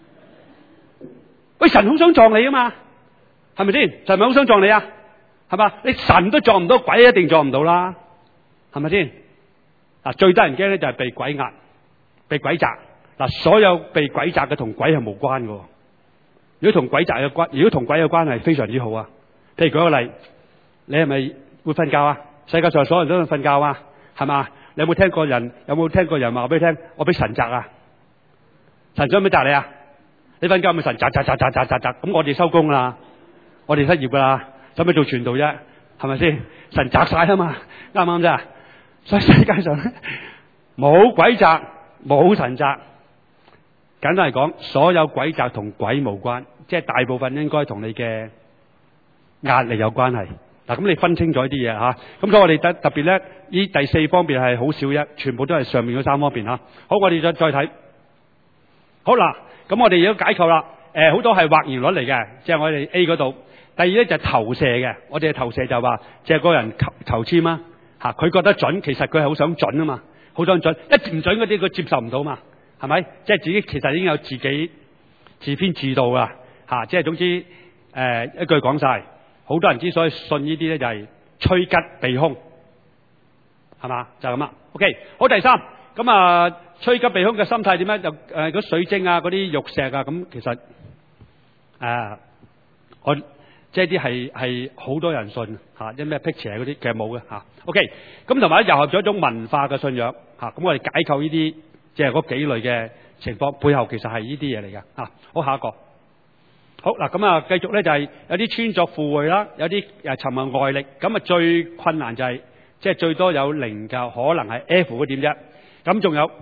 喂，神好想撞你啊嘛，係咪先？神咪好想撞你啊？係嘛？你神都撞唔到，鬼一定撞唔到啦，係咪先？嗱，最得人驚咧就係被鬼壓、被鬼責。嗱，所有被鬼責嘅同鬼係無關嘅。如果同鬼責有關，如果同鬼有關係，非常之好啊。譬如舉個例，你係咪會瞓覺啊？世界上所有人都會瞓覺啊，係嘛？你有冇聽過人？有冇聽過人話俾你聽？我俾神責啊！神想唔想責你啊？你瞓覺咪神責責責責責責責，咁我哋收工啦，我哋失業噶啦，使唔使做傳道啫？係咪先？神責晒啊嘛，啱唔啱啫？所以世界上咧冇鬼責，冇神責。簡單嚟講，所有鬼責同鬼無關，即係大部分應該同你嘅壓力有關係。嗱，咁你分清楚啲嘢吓。咁所以我哋特特別咧，呢第四方面係好少一，全部都係上面嗰三方面吓。好，我哋再再睇。好嗱，咁我哋而家解構啦。誒，好多係或然率嚟嘅，即係我哋 A 嗰度。第二咧就係投射嘅，我哋嘅投射就話，即係個人求求籤啊，吓，佢覺得準，其實佢係好想準啊嘛，好想準，一唔準嗰啲佢接受唔到嘛。係咪？即係自己其實已經有自己自編自導啦，吓、啊！即係總之，誒、呃，一句講晒，好多人之所以信呢啲咧，就係趨吉避凶，係嘛？就係咁啦。OK， 好，第三，咁啊，趨吉避凶嘅心態點樣？就誒，嗰、呃、水晶啊，嗰啲玉石啊，咁其實誒、呃，我即係啲係係好多人信吓，啲咩辟邪嗰啲，其實冇嘅吓。OK，咁同埋糅合咗一種文化嘅信仰吓，咁、啊、我哋解構呢啲。即係嗰幾類嘅情況背後，其實係呢啲嘢嚟㗎。啊，好，下一個。好嗱，咁啊，繼續咧就係有啲穿鑿附會啦，有啲誒尋問外力。咁啊，最困難就係即係最多有零嘅，可能係 F 嗰點啫。咁仲有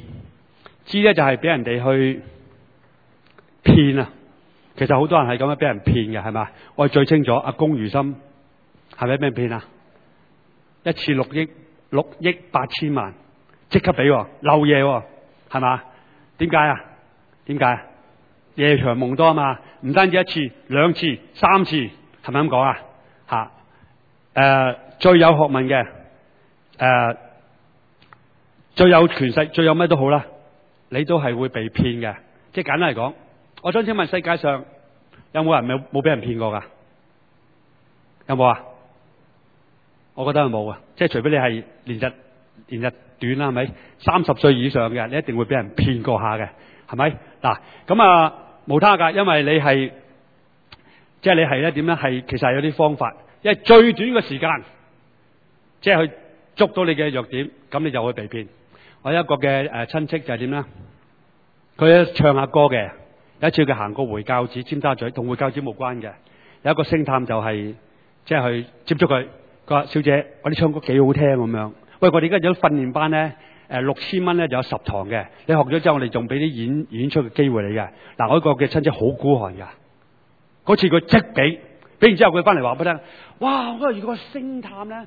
G，G 咧就係俾人哋去騙啊。其實好多人係咁樣俾人騙嘅，係嘛？我哋最清楚阿龔如心係咪俾人騙啊？一次六億六億八千萬。即刻俾漏嘢，係嘛？點解啊？點解？夜長夢多啊嘛！唔單止一次、兩次、三次，係咪咁講啊？吓，誒、呃，最有學問嘅，誒、呃，最有權勢、最有咩都好啦，你都係會被騙嘅。即係簡單嚟講，我想請問世界上有冇人冇冇俾人騙過噶？有冇啊？我覺得係冇啊！即係除非你係連日連日。短啦，係咪？三十歲以上嘅，你一定會俾人騙過下嘅，係咪？嗱，咁啊，無他噶，因為你係，即係你係咧點咧？係其實係有啲方法，因為最短嘅時間，即係去捉到你嘅弱點，咁你就會被騙。我有一個嘅誒親戚就係點咧？佢唱下歌嘅，有一次佢行過回教寺尖沙咀，同回教寺冇關嘅，有一個星探就係即係去接觸佢，佢話：小姐，我啲唱歌幾好聽咁樣。喂，我哋而家有訓練班咧，誒六千蚊咧就有十堂嘅。你學咗之後，我哋仲俾啲演演出嘅機會你嘅。嗱，我一個嘅親戚好孤寒噶，嗰次佢即俾，俾完之後佢翻嚟話俾我聽，哇！我如果個星探咧，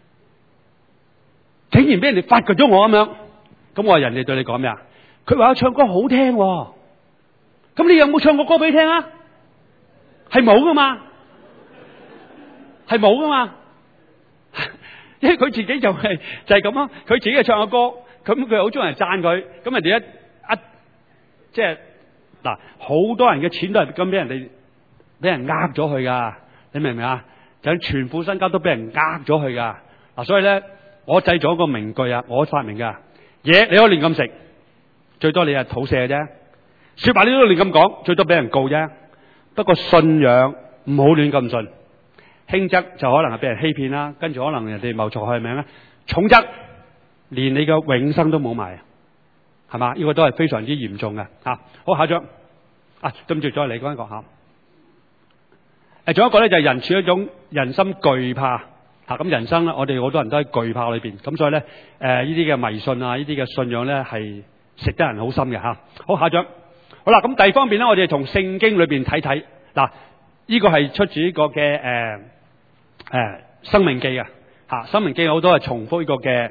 竟然俾人哋發掘咗我咁樣，咁我話人哋對你講咩啊？佢話我唱歌好聽，咁你有冇唱過歌俾你聽啊？係冇噶嘛，係冇噶嘛。因為佢自己就係、是、就係咁咯，佢自己係唱個歌，咁佢好中意人讚佢，咁人哋一一即係嗱，好多人嘅錢都係咁俾人哋俾人呃咗去噶，你明唔明啊？就全副身家都俾人呃咗去噶，嗱，所以咧我製咗一個名句啊，我發明噶嘢，你可以亂咁食，最多你係肚瀉啫；說話你都亂咁講，最多俾人告啫。不過信仰唔好亂咁信。輕則就可能係俾人欺騙啦，跟住可能人哋謀財害命啦；重則連你嘅永生都冇埋，係嘛？呢個都係非常之嚴重嘅吓。好，下一張啊，跟住再嚟講一個吓。誒，仲有一個咧就係人處一種人心懼怕吓，咁人生咧，我哋好多人都喺懼怕裏邊，咁所以咧誒呢啲嘅迷信啊，呢啲嘅信仰咧係食得人好深嘅吓。好，下一張。好啦，咁第二方面咧，我哋從聖經裏邊睇睇嗱，呢個係出自呢個嘅誒。誒，生命記啊，吓，生命記好多係重複呢個嘅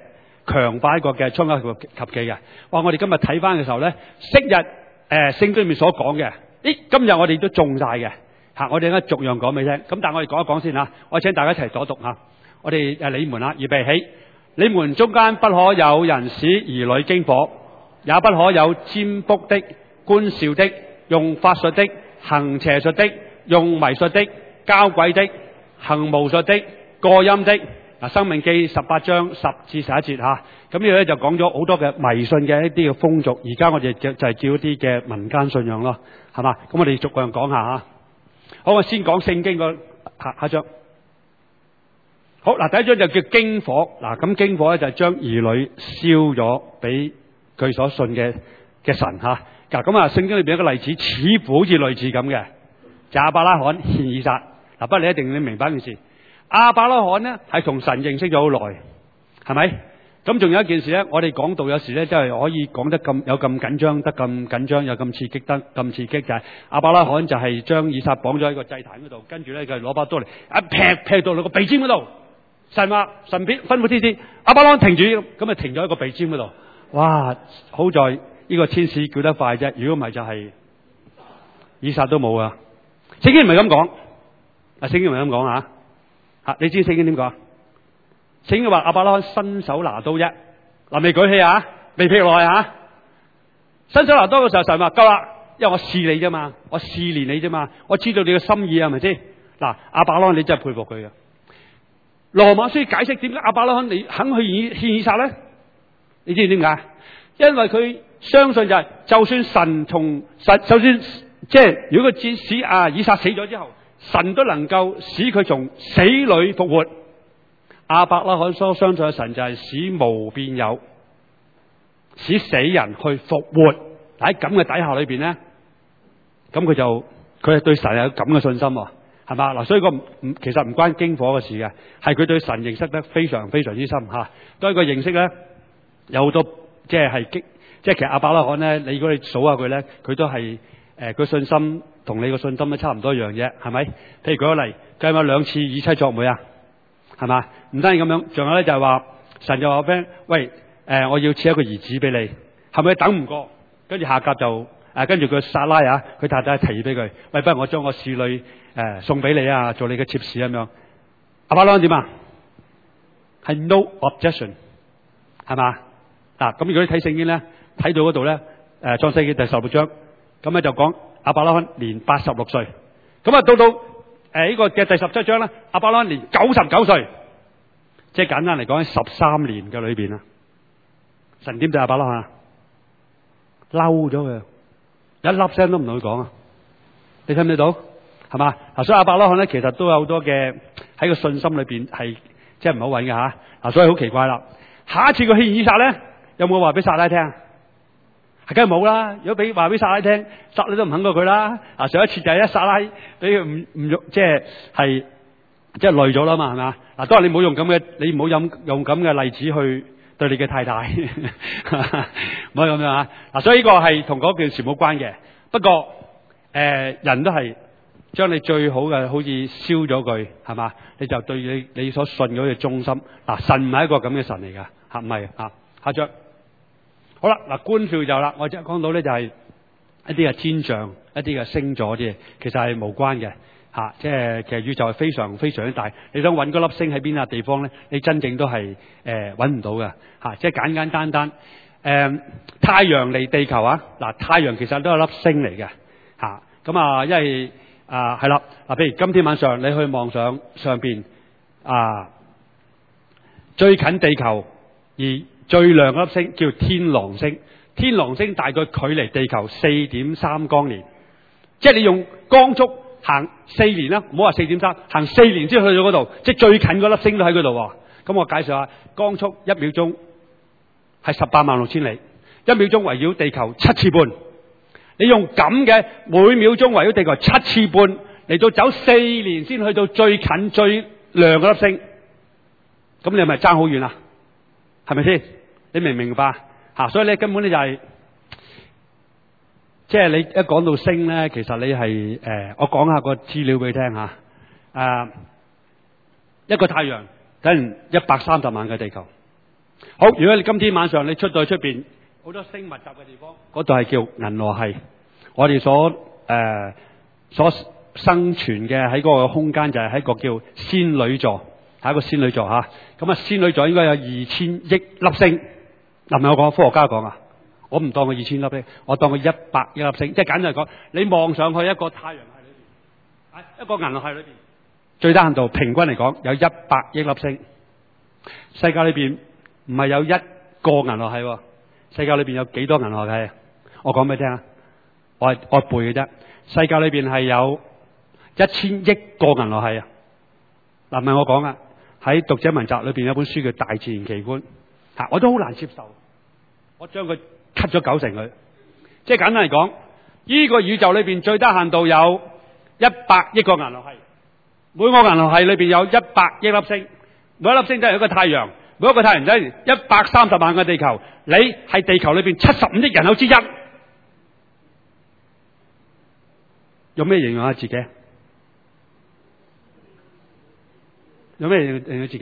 強化一個嘅出埃及記嘅。哇！我哋今日睇翻嘅時候咧，昔日誒聖經裏面所講嘅，咦，今日我哋都中晒嘅嚇，我哋咧逐樣講俾你聽。咁但係我哋講一講先嚇，我請大家一齊讀讀嚇。我哋誒你們啦，預備起，你們中間不可有人使兒女經火，也不可有占卜的、觀兆的、用法術的、行邪術的、用迷術的、交鬼的、行巫術的、過陰的。嗱，申命記十八章十至十一節吓，咁呢度咧就講咗好多嘅迷信嘅一啲嘅風俗，而家我哋就就係叫一啲嘅民間信仰咯，係嘛？咁我哋逐個樣講下吓。好，我先講聖經個下下章。好嗱，第一章就叫經火。嗱，咁經火咧就係將兒女燒咗俾佢所信嘅嘅神吓。嗱，咁啊，聖經裏邊有一個例子，似乎好似類似咁嘅，就亞伯拉罕獻以撒。嗱，不過你一定要明白一件事，亞伯拉罕呢係同神認識咗好耐，係咪？咁仲有一件事咧，我哋講道有時咧，真係可以講得咁有咁緊張，得咁緊張，有咁刺激得咁刺激，就係亞伯拉罕就係將以撒綁咗喺個祭壇嗰度，跟住咧佢攞把刀嚟一劈劈到落個鼻尖嗰度。神話神吩咐天使，亞伯拉罕停住，咁啊停咗喺個鼻尖嗰度。哇！好在呢個天使叫得快啫，如果唔係就係以撒都冇啊。聖經唔係咁講，啊聖經唔係咁講吓吓，你知聖經點講？聖經話亞伯拉罕伸手拿刀啫，嗱未舉起啊，未劈落去啊，伸手拿刀嘅時候神話夠啦，因為我試你啫嘛，我試煉你啫嘛，我知道你嘅心意係咪先？嗱，亞伯拉罕你真係佩服佢嘅。羅馬書解釋點解亞伯拉罕你肯去獻以撒咧？你知唔知點解？因為佢相信就係、是，就算神從神，就算即係如果佢使啊以撒死咗之後，神都能夠使佢從死裏復活。亞伯拉罕所相信嘅神就係使無變有，使死人去復活。喺咁嘅底下裏邊咧，咁佢就佢係對神有咁嘅信心喎。係嘛嗱？所以個唔其實唔關經火嘅事嘅，係佢對神認識得非常非常之深吓。對佢認識咧，有好多即係係激，即係其實亞伯拉罕咧，你如果你數下佢咧，佢都係誒個信心同你個信心都差唔多一樣啫，係咪？譬如舉個例，佢有冇兩次以妻作媒啊？係嘛？唔單止咁樣，仲有咧就係話神就話俾，喂誒、呃，我要賜一個兒子俾你，係咪等唔過？跟住夏甲就誒跟住佢撒拉啊，佢太太提議俾佢，喂，不如我將我侍女。誒、呃，送俾你啊，做你嘅妾侍咁樣。亞伯拉罕點啊？係 no objection， 係嘛？嗱，咁如果你睇聖經咧，睇到嗰度咧，誒、呃，創世記第十六章，咁咧就講亞伯拉罕年八十六歲。咁啊，到到誒呢、呃這個嘅第十七章咧，亞伯拉罕年九十九歲，即係簡單嚟講，喺十三年嘅裏邊啊，神點對亞伯拉罕啊？嬲咗佢，一粒聲都唔同佢講啊！你睇唔睇到？係嘛？嗱，所以亞伯拉罕咧，其實都有好多嘅喺個信心裏邊係即係唔好穩嘅吓。嗱，所以好奇怪啦。下一次個獻以撒咧，有冇話俾撒拉聽？係梗係冇啦。如果俾話俾撒拉聽，撒拉都唔肯過佢啦。嗱，上一次就係一撒拉俾佢唔唔用，即係係即係累咗啦嘛，係嘛？嗱，都話你唔好用咁嘅，你唔好用用咁嘅例子去對你嘅太太，唔可以咁樣啊。嗱，所以呢個係同嗰件事冇關嘅。不過誒、呃，人都係。將你最好嘅好似燒咗佢，係嘛？你就對你你所信嗰嘅忠心。嗱，神唔係一個咁嘅神嚟噶，吓唔係啊？下章好啦，嗱，觀兆就啦，我即係講到咧就係一啲嘅天象，一啲嘅星座啲嘢，其實係無關嘅吓。即係其實宇宙係非常非常之大，你想揾嗰粒星喺邊啊地方咧，你真正都係誒揾唔到嘅吓。即係簡簡單單誒、呃，太陽離地球啊，嗱，太陽其實都係粒星嚟嘅吓。咁啊，因為啊，係啦，嗱，譬如今天晚上你去望上上邊啊，最近地球而最亮嗰粒星叫天狼星，天狼星大概距離地球四點三光年，即係你用光速行四年啦，唔好話四點三，行四年先去到嗰度，即係最近嗰粒星都喺嗰度。咁我介紹下，光速一秒鐘係十八萬六千里，一秒鐘圍繞地球七次半。你用咁嘅每秒鐘圍繞地球七次半嚟到走四年先去到最近最亮嗰粒星，咁你係咪爭好遠啊？係咪先？你明唔明白吓？所以咧根本咧就係、是，即係你一講到星咧，其實你係誒、呃，我講下個資料俾你聽吓。誒、呃，一個太陽等於一百三十萬嘅地球， 好，如果你今天晚上你出到去出邊好多星密集嘅地方，嗰度係叫銀河系。我哋所誒、呃、所生存嘅喺嗰個空間就係喺個叫仙女座，係一個仙女座嚇。咁啊，仙女座應該有二千億粒星。嗱，唔係我講，科學家講啊，我唔當佢二千粒星，我當佢一百億粒星。即係簡單嚟講，你望上去一個太陽系裏邊，啊一個銀河系裏邊，最低限度平均嚟講有一百億粒星。世界裏邊唔係有一個銀河系喎，世界裏邊有幾多銀河系？我講俾你聽啊，我係我背嘅啫。世界裏邊係有一千億個銀河系啊！嗱，唔係我講啊，喺讀者文集裏邊有本書叫《大自然奇觀》，嚇我都好難接受，我將佢 cut 咗九成佢。即係簡單嚟講，呢個宇宙裏邊最低限度有一百億個銀河系，每個銀河系裏邊有一百億粒星，每一粒星都係一個太陽，每一個太陽仔一百三十萬個地球，你係地球裏邊七十五億人口之一，有咩形容下自己？有咩形容自己？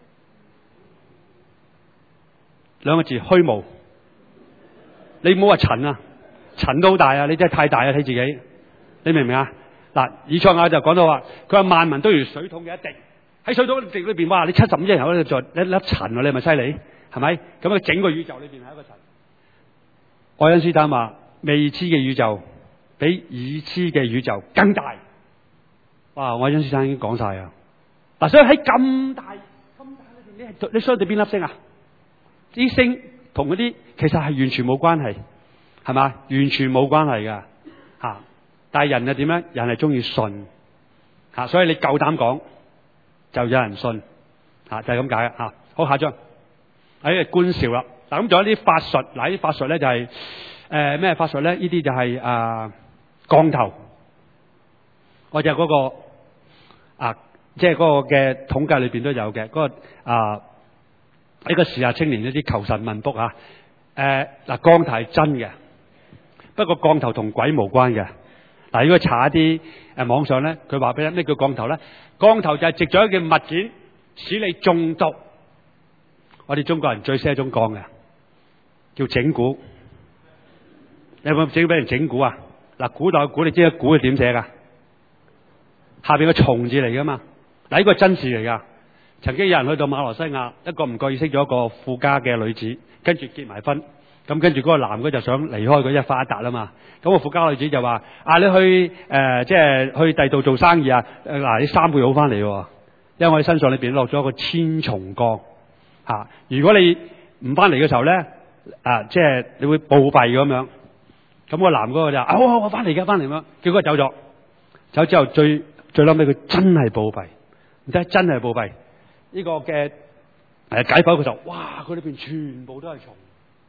兩個字：虛無。你唔好話塵啊，塵都好大啊！你真係太大啊！睇自己，你明唔明啊？嗱，以賽亞就講到話，佢話萬民都如水桶嘅一滴，喺水桶一滴裏邊，哇！你七十五億人口咧，就一粒塵喎，你係咪犀利？係咪？咁啊，整個宇宙裏邊係一個塵。愛因斯坦話：未知嘅宇宙比已知嘅宇宙更大。哇！愛因斯坦已經講晒啊！嗱，所以喺咁大咁大裏邊，你係你相對邊粒星啊？啲星同嗰啲其實係完全冇關係，係嘛？完全冇關係噶吓。但係人係點咧？人係中意信吓，所以你夠膽講，就有人信吓，就係咁解吓。好，下張喺觀兆啦。嗱，咁仲有啲法術，嗱，啲法術咧就係誒咩法術咧？呢啲就係啊降頭，或者嗰個啊。即係嗰個嘅統計裏邊都有嘅，嗰、那個啊呢個時下青年一啲求神問卜啊，誒嗱降頭係真嘅，不過降頭同鬼無關嘅。嗱、啊，如果查一啲誒、啊、網上咧，佢話俾你咩叫降頭咧？降頭就係藉咗一件物件使你中毒。我哋中國人最識一種降嘅，叫整蠱。你有冇整俾人整蠱啊？嗱，古代嘅蠱你知個蠱係點寫噶？下邊個蟲字嚟噶嘛？嗱，呢個真事嚟噶。曾經有人去到馬來西亞，一個唔覺意識咗一個富家嘅女子，跟住結埋婚。咁跟住嗰個男嘅就想離開佢一發一達啦嘛。咁、那個富家女子就話：啊，你去誒、呃，即係去第度做生意啊！嗱、呃，你三個月好翻嚟，因為我喺身上裏邊落咗一個千重降嚇、啊。如果你唔翻嚟嘅時候咧，啊，即係你會暴斃咁樣。咁、那個男嗰個就話：啊，好好，我翻嚟嘅，翻嚟咁。結果走咗，走之後最最嬲尾佢真係暴斃。唔知真係暴斃呢個嘅誒解剖嘅時候，哇！佢裏邊全部都係蟲。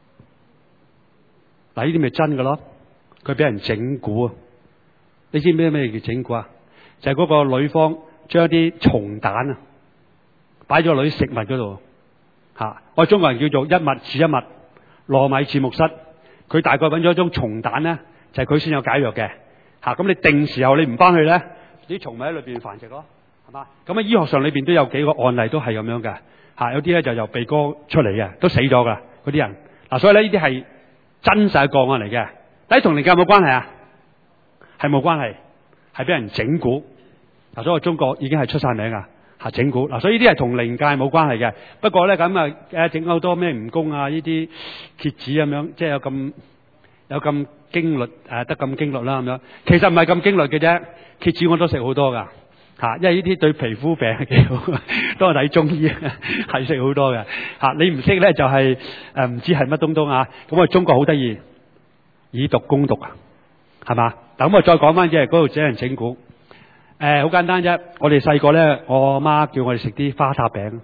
嗱，呢啲咪真㗎咯？佢俾人整蠱啊！你知唔知咩叫整蠱啊？就係、是、嗰個女方將啲蟲蛋啊擺咗落啲食物嗰度嚇。我哋中國人叫做一物治一物，糯米治木虱。佢大概揾咗一種蟲蛋咧，就係佢先有解藥嘅嚇。咁你定時候你唔翻去咧，啲蟲咪喺裏邊繁殖咯。係嘛？咁啊，醫學上裏邊都有幾個案例都係咁樣嘅嚇，有啲咧就由鼻哥出嚟嘅，都死咗噶嗰啲人嗱，所以咧呢啲係真實嘅個案嚟嘅。但係同靈界有冇關係啊？係冇關係，係俾人整蠱嗱。所以中國已經係出晒名啊嚇整蠱嗱，所以呢啲係同靈界冇關係嘅。不過咧咁啊誒整好多咩蜈蚣啊呢啲蠍子咁樣，即係有咁有咁經律誒、啊、得咁經律啦咁樣。其實唔係咁經律嘅啫，蠍子我都食好多噶。吓，因為呢啲對皮膚病係幾好，當我睇中醫係食好多嘅。吓，你唔識咧就係誒唔知係乜東東啊。咁我哋中國好得意，以毒攻毒啊，係嘛？嗱，咁我再講翻即係嗰度整人整蠱。誒、呃，好簡單啫。我哋細個咧，我阿媽叫我哋食啲花塔餅，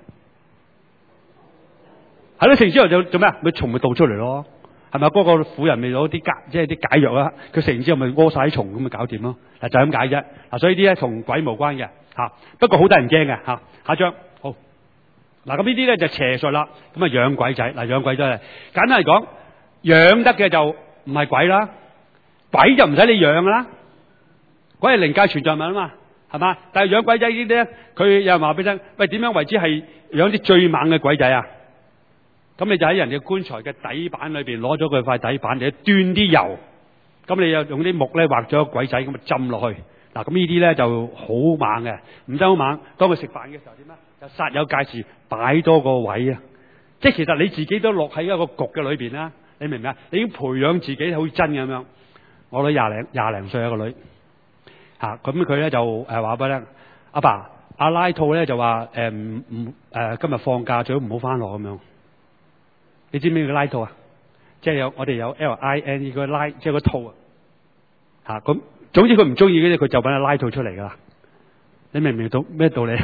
係咯，食完之後就做咩啊？咪蟲咪倒出嚟咯，係咪？嗰、那個婦人咪攞啲解，即係啲解藥啦。佢食完之後咪屙晒啲蟲咁咪搞掂咯。嗱，就咁解啫。嗱，所以啲咧同鬼無關嘅吓，不過好得人驚嘅吓。下張好。嗱，咁呢啲咧就邪術啦。咁啊養鬼仔，嗱養鬼仔，簡單嚟講，養得嘅就唔係鬼啦，鬼就唔使你養噶啦。鬼係靈界存在物啊嘛，係嘛？但係養鬼仔呢啲咧，佢有人話俾你聽，喂，點樣為之係養啲最猛嘅鬼仔啊？ 咁你就喺人嘅棺材嘅底板裏邊攞咗佢塊底板，你端啲油，咁你又用啲木咧畫咗個鬼仔咁啊浸落去。嗱，咁呢啲咧就好猛嘅，唔得好猛。當佢食飯嘅時候點咧？就煞有介事擺多個位啊！即係其實你自己都落喺一個局嘅裏邊啦，你明唔明啊？你已經培養自己好似真咁樣。我女廿零廿零歲一個女，嚇咁佢咧就誒話俾你聽，阿爸阿拉套咧就話誒唔唔誒今日放假最好唔好翻落咁樣。你知唔知個拉套啊？即係有我哋有 L I N E 個拉，即係個套啊！嚇咁。總之佢唔中意嗰啲，佢就揾阿拉套出嚟噶啦。你明唔明到咩道理？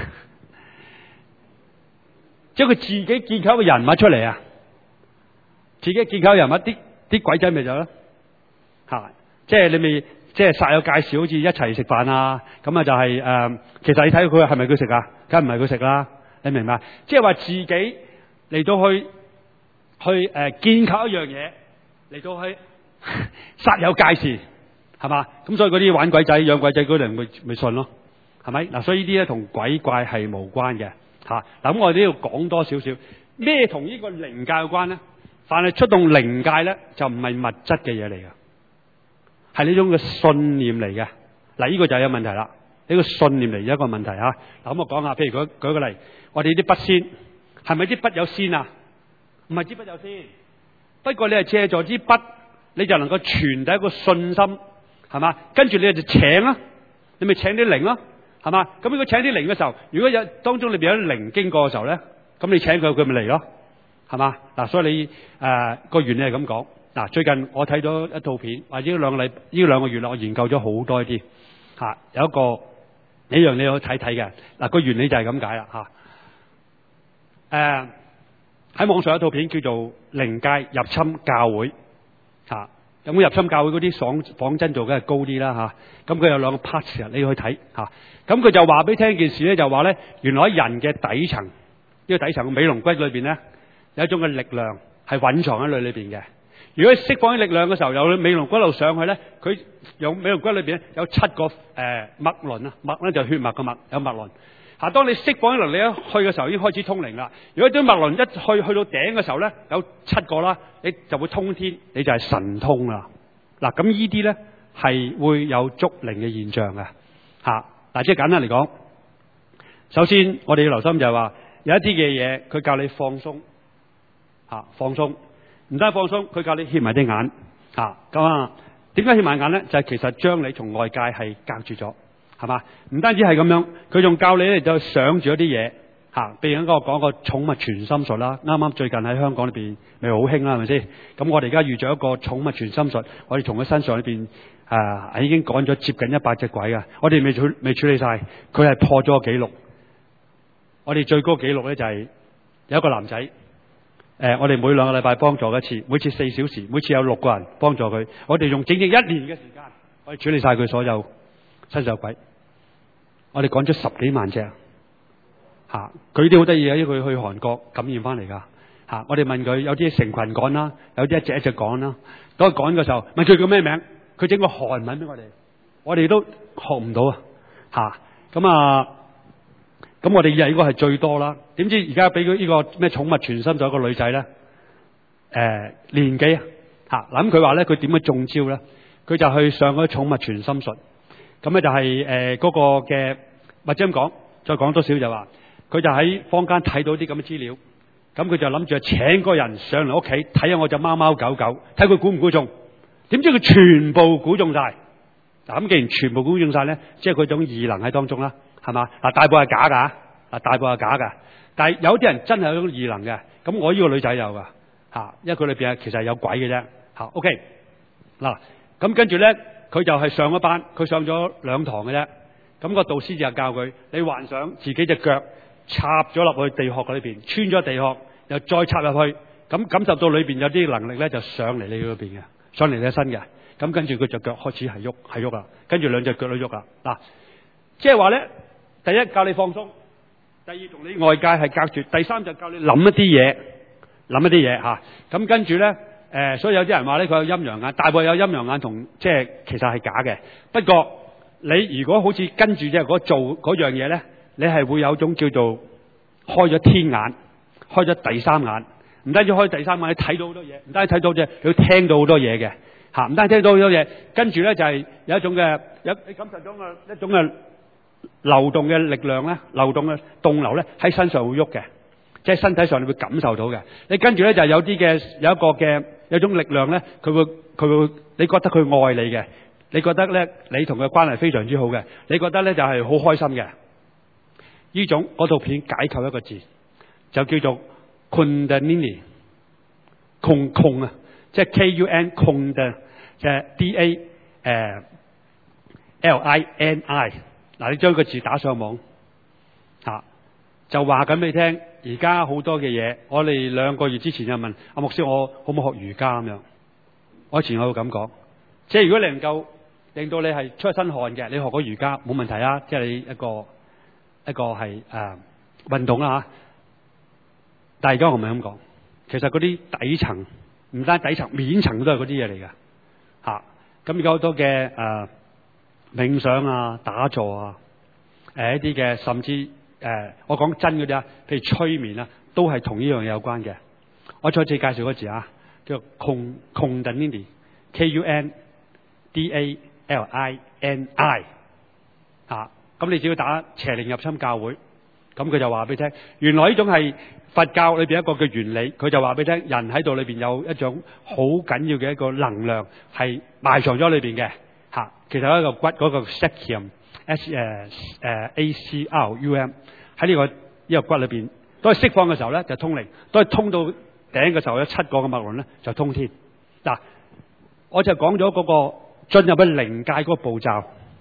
即係佢自己建構個人物出嚟啊！自己建構人物，啲啲鬼仔咪就咯嚇。即係你咪即係煞有介事，好似一齊食飯啊！咁啊就係、是、誒、呃，其實你睇佢係咪佢食啊？梗係唔係佢食啦？你明白？即係話自己嚟到去去誒、呃、建構一樣嘢，嚟到去煞有介事。係嘛？咁所以嗰啲玩鬼仔、養鬼仔嗰啲人咪咪信咯，係咪？嗱，所以呢啲咧同鬼怪係無關嘅嚇。嗱，咁我哋都要講多少少咩同呢個靈界有關咧？凡係出動靈界咧，就唔係物質嘅嘢嚟㗎，係呢種嘅信念嚟嘅。嗱，呢個就係有問題啦。呢個信念嚟一個問題嚇。嗱，咁我講下，譬如舉舉個例，我哋啲筆仙係咪啲筆有仙啊？唔係支筆有仙，不過你係借助支筆，你就能夠傳遞一個信心。係嘛？跟住你就請啦，你咪請啲靈咯，係嘛？咁如果請啲靈嘅時候，如果有當中裏邊有啲靈經過嘅時候咧，咁你請佢，佢咪嚟咯，係嘛？嗱，所以你誒個原理係咁講。嗱，最近我睇咗一套片，或者兩個禮呢兩個月啦，我研究咗好多啲嚇，有一個呢樣你可以睇睇嘅。嗱，個原理就係咁解啦嚇。誒喺網上有一套片叫做《靈界入侵教會》嚇。有冇入侵教會嗰啲爽仿真做梗係高啲啦嚇，咁佢有兩個 parts 你要去睇嚇，咁佢就話俾你聽件事咧，就話咧原來喺人嘅底層，呢個底層嘅尾龍骨裏邊咧有一種嘅力量係蘊藏喺裏裏邊嘅。如果釋放啲力量嘅時候，由尾龍骨度上去咧，佢有尾龍骨裏邊咧有七個誒脈輪啊，脈咧就血脈嘅脈，有脈輪。嚇，當你釋放啲能力一去嘅時候，已經開始通靈啦。如果啲脈輪一去去到頂嘅時候咧，有七個啦，你就會通天，你就係神通啦。嗱，咁呢啲咧係會有觸靈嘅現象嘅。嚇，嗱，即係簡單嚟講，首先我哋要留心就係話，有一啲嘅嘢佢教你放鬆，嚇放鬆，唔單係放鬆，佢教你瞌埋啲眼，嚇咁啊。點解瞌埋眼咧？就係、是、其實將你從外界係隔住咗。係嘛？唔單止係咁樣，佢仲教你咧就想住一啲嘢嚇。譬如嗰個講個寵物傳心術啦，啱啱最近喺香港裏邊咪好興啦，係咪先？咁我哋而家遇咗一個寵物傳心術，我哋從佢身上裏邊啊已經趕咗接近一百隻鬼㗎。我哋未處未處理晒，佢係破咗個紀錄。我哋最高紀錄咧就係有一個男仔，誒、呃，我哋每兩個禮拜幫助一次，每次四小時，每次有六個人幫助佢。我哋用整整一年嘅時間，我哋處理晒佢所有身上有鬼。我哋趕咗十幾萬隻嚇，佢啲好得意啊！因為佢去韓國感染翻嚟㗎嚇。我哋問佢有啲成群趕啦，有啲一隻一隻趕啦。當佢趕嘅時候，問佢叫咩名？佢整個韓文俾我哋，我哋都學唔到啊嚇。咁啊，咁我哋以為應該係最多啦。點知而家俾佢呢個咩寵物傳心咗一個女仔咧？誒、呃、年紀啊嚇，嗱咁佢話咧，佢點樣中招咧？佢就去上嗰啲寵物傳心術。咁咧就係誒嗰個嘅，或者咁講，再講多少就話，佢就喺坊間睇到啲咁嘅資料，咁佢就諗住請個人上嚟屋企睇下我隻貓貓狗狗，睇佢估唔估中。點知佢全部估中晒。嗱咁既然全部估中晒咧，即係佢種異能喺當中啦，係嘛？嗱大部係假㗎，嗱大部係假㗎，但係有啲人真係有種異能嘅。咁我呢個女仔有㗎嚇，因為佢裏邊其實係有鬼嘅啫嚇。OK 嗱，咁跟住咧。佢就係上咗班，佢上咗兩堂嘅啫。咁個導師就教佢：你幻想自己隻腳插咗落去地殼裏邊，穿咗地殼，又再插入去，咁感受到裏邊有啲能力咧，就上嚟你嗰邊嘅，上嚟你身嘅。咁跟住佢隻腳開始係喐，係喐啦。跟住兩隻腳都喐啦。嗱，即係話咧，第一教你放鬆，第二同你外界係隔住，第三就教你諗一啲嘢，諗一啲嘢嚇。咁、啊、跟住咧。誒、呃，所以有啲人話咧，佢有陰陽眼，大部分有陰陽眼同即係其實係假嘅。不過你如果好似跟住即係嗰做嗰樣嘢咧，你係會有種叫做開咗天眼，開咗第三眼， 唔單止開第三眼，你睇到好多嘢，唔單止睇到啫，你聽到好多嘢嘅嚇，唔單止聽到好多嘢，跟住咧就係有一種嘅有你感受到嘅一種嘅流動嘅力量咧，流動嘅動流咧喺身上會喐嘅，即係身體上你會感受到嘅。你跟住咧就係有啲嘅有一個嘅有一種力量咧，佢會佢會你覺得佢愛你嘅，你覺得咧你同佢關係非常之好嘅，你覺得咧就係好開心嘅。呢種嗰套片解構一個字就叫做 Kundalini， 控控啊，即係 K U N 控嘅，即係 D A 誒 L I N I。嗱，你將個字打上網嚇，就話緊俾你聽。而家好多嘅嘢，我哋兩個月之前就問阿牧師，我好唔好學瑜伽咁樣？我以前我會咁講，即係如果你能夠令到你係出一身汗嘅，你學過瑜伽冇問題啊，即係你一個一個係誒、呃、運動啦嚇。但係而家我唔係咁講，其實嗰啲底層唔單底層，面層都係嗰啲嘢嚟㗎嚇。咁而家好多嘅誒。呃冥想啊、打坐啊、誒一啲嘅，甚至誒、呃、我講真嗰啲啊，譬如催眠啊，都係同呢樣嘢有關嘅。我再次介紹個字啊，叫 Kundalini，K U N D A L I N I 啊。咁你只要打邪靈入侵教會，咁佢就話俾你聽，原來呢種係佛教裏邊一個嘅原理。佢就話俾你聽，人喺度裏邊有一種好緊要嘅一個能量係埋藏咗裏邊嘅。嚇，其實一個骨嗰、那個 sacrum，s 誒誒 a c r u m 喺呢個呢、這個骨裏邊，當佢釋放嘅時候咧就通靈，當佢通到頂嘅時候有七個嘅脈輪咧就通天。嗱，我就講咗嗰個進入去靈界嗰個步驟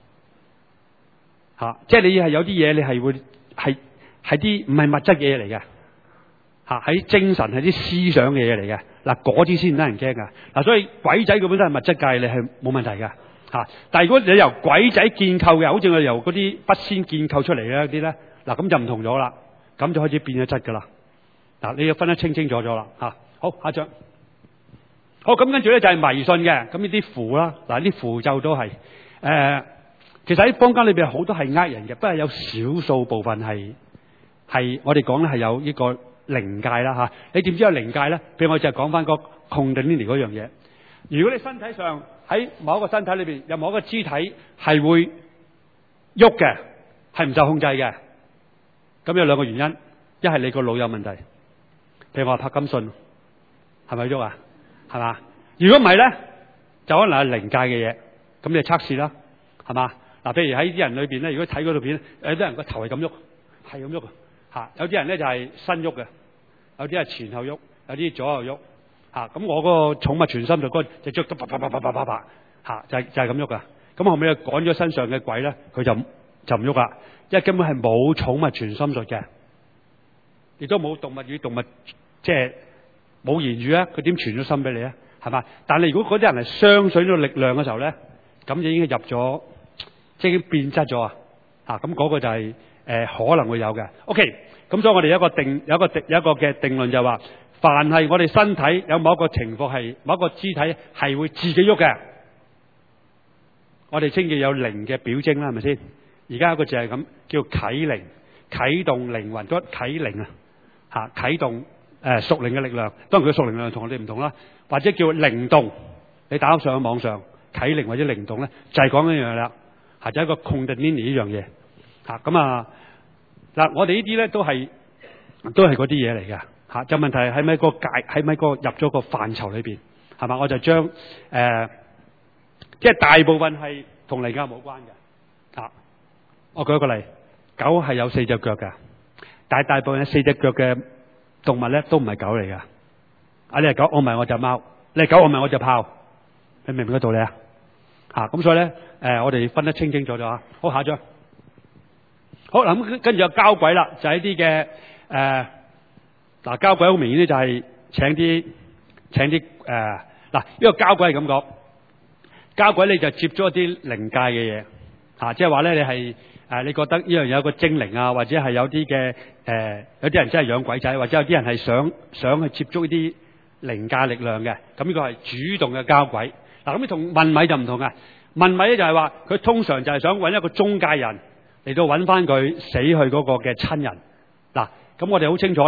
嚇，即係你係有啲嘢你係會係係啲唔係物質嘅嘢嚟嘅嚇，喺精神係啲思想嘅嘢嚟嘅。嗱，嗰啲先得人驚㗎。嗱，所以鬼仔佢本身係物質界，你係冇問題㗎。嚇！但係如果你由鬼仔建構嘅，好似我由嗰啲筆仙建構出嚟咧啲咧，嗱咁就唔同咗啦，咁就開始變咗質噶啦。嗱，你要分得清清楚楚啦嚇。好，下一張。好，咁跟住咧就係迷信嘅，咁呢啲符啦，嗱呢啲符咒都係誒、呃，其實喺坊間裏邊好多係呃人嘅，不過有少數部分係係我哋講咧係有呢個靈界啦嚇。你點知有靈界咧？譬如我就係講翻個 Kundalini 嗰樣嘢。如果你身體上喺某一個身體裏邊有某一個肢體係會喐嘅，係唔受控制嘅，咁有兩個原因，一係你個腦有問題，譬如我話柏金遜，係咪喐啊？係嘛？如果唔係咧，就可能係靈界嘅嘢，咁你就測試啦，係嘛？嗱，譬如喺啲人裏邊咧，如果睇嗰套片，有啲人個頭係咁喐，係咁喐嘅，嚇，有啲人咧就係身喐嘅，有啲係前後喐，有啲左右喐。嚇！咁我嗰個寵物傳心就嗰隻腳都啪啪啪啪啪啪啪嚇，就係就係咁喐噶。咁後尾趕咗身上嘅鬼咧，佢就就唔喐啦，因為根本係冇寵物傳心術嘅，亦都冇動物與動物即係冇言語啊，佢點傳咗心俾你啊？係嘛？但係如果嗰啲人係相信咗力量嘅時候咧，咁就已經入咗，即係已經變質咗啊！嚇！咁嗰個就係、是、誒、呃、可能會有嘅。OK，咁所以我哋有一個定有一個有一個嘅定論就係話。凡係我哋身體有某一個情況係某一個肢體係會自己喐嘅，我哋稱叫有靈嘅表徵啦，係咪先？而家有一個字係咁叫啟靈，啟動靈魂嗰啟靈啊，吓啟動誒屬靈嘅力量。當然佢屬靈力量同我哋唔同啦，或者叫靈動。你打上網上啟靈或者靈動咧，就係講一樣嘢啦，或者一個 Kundalini 呢樣嘢吓。咁啊嗱，我哋呢啲咧都係都係嗰啲嘢嚟嘅。吓，就問題係咪個界喺咪個入咗個範疇裏邊係嘛？我就將誒、呃，即係大部分係同靈界冇關嘅。吓，我舉一個例，狗係有四隻腳嘅，但係大部分有四隻腳嘅動物咧都唔係狗嚟噶。啊，你係狗，我唔係我隻貓；你係狗，我唔係我隻豹。你明唔明個道理啊？吓，咁所以咧，誒、呃，我哋分得清清楚楚啊。好，下一張。好嗱，咁跟住有交鬼啦，就係一啲嘅誒。呃嗱，交鬼好明顯咧，就係請啲請啲誒嗱，呢個交鬼係咁講，交鬼你就接觸一啲靈界嘅嘢嚇，即係話咧你係誒你覺得呢樣有一個精靈啊，或者係有啲嘅誒有啲人真係養鬼仔，或者有啲人係想想去接觸呢啲靈界力量嘅，咁呢個係主動嘅交鬼。嗱，咁你同問米就唔同啊，問米咧就係話佢通常就係想揾一個中介人嚟到揾翻佢死去嗰個嘅親人。嗱，咁我哋好清楚啦。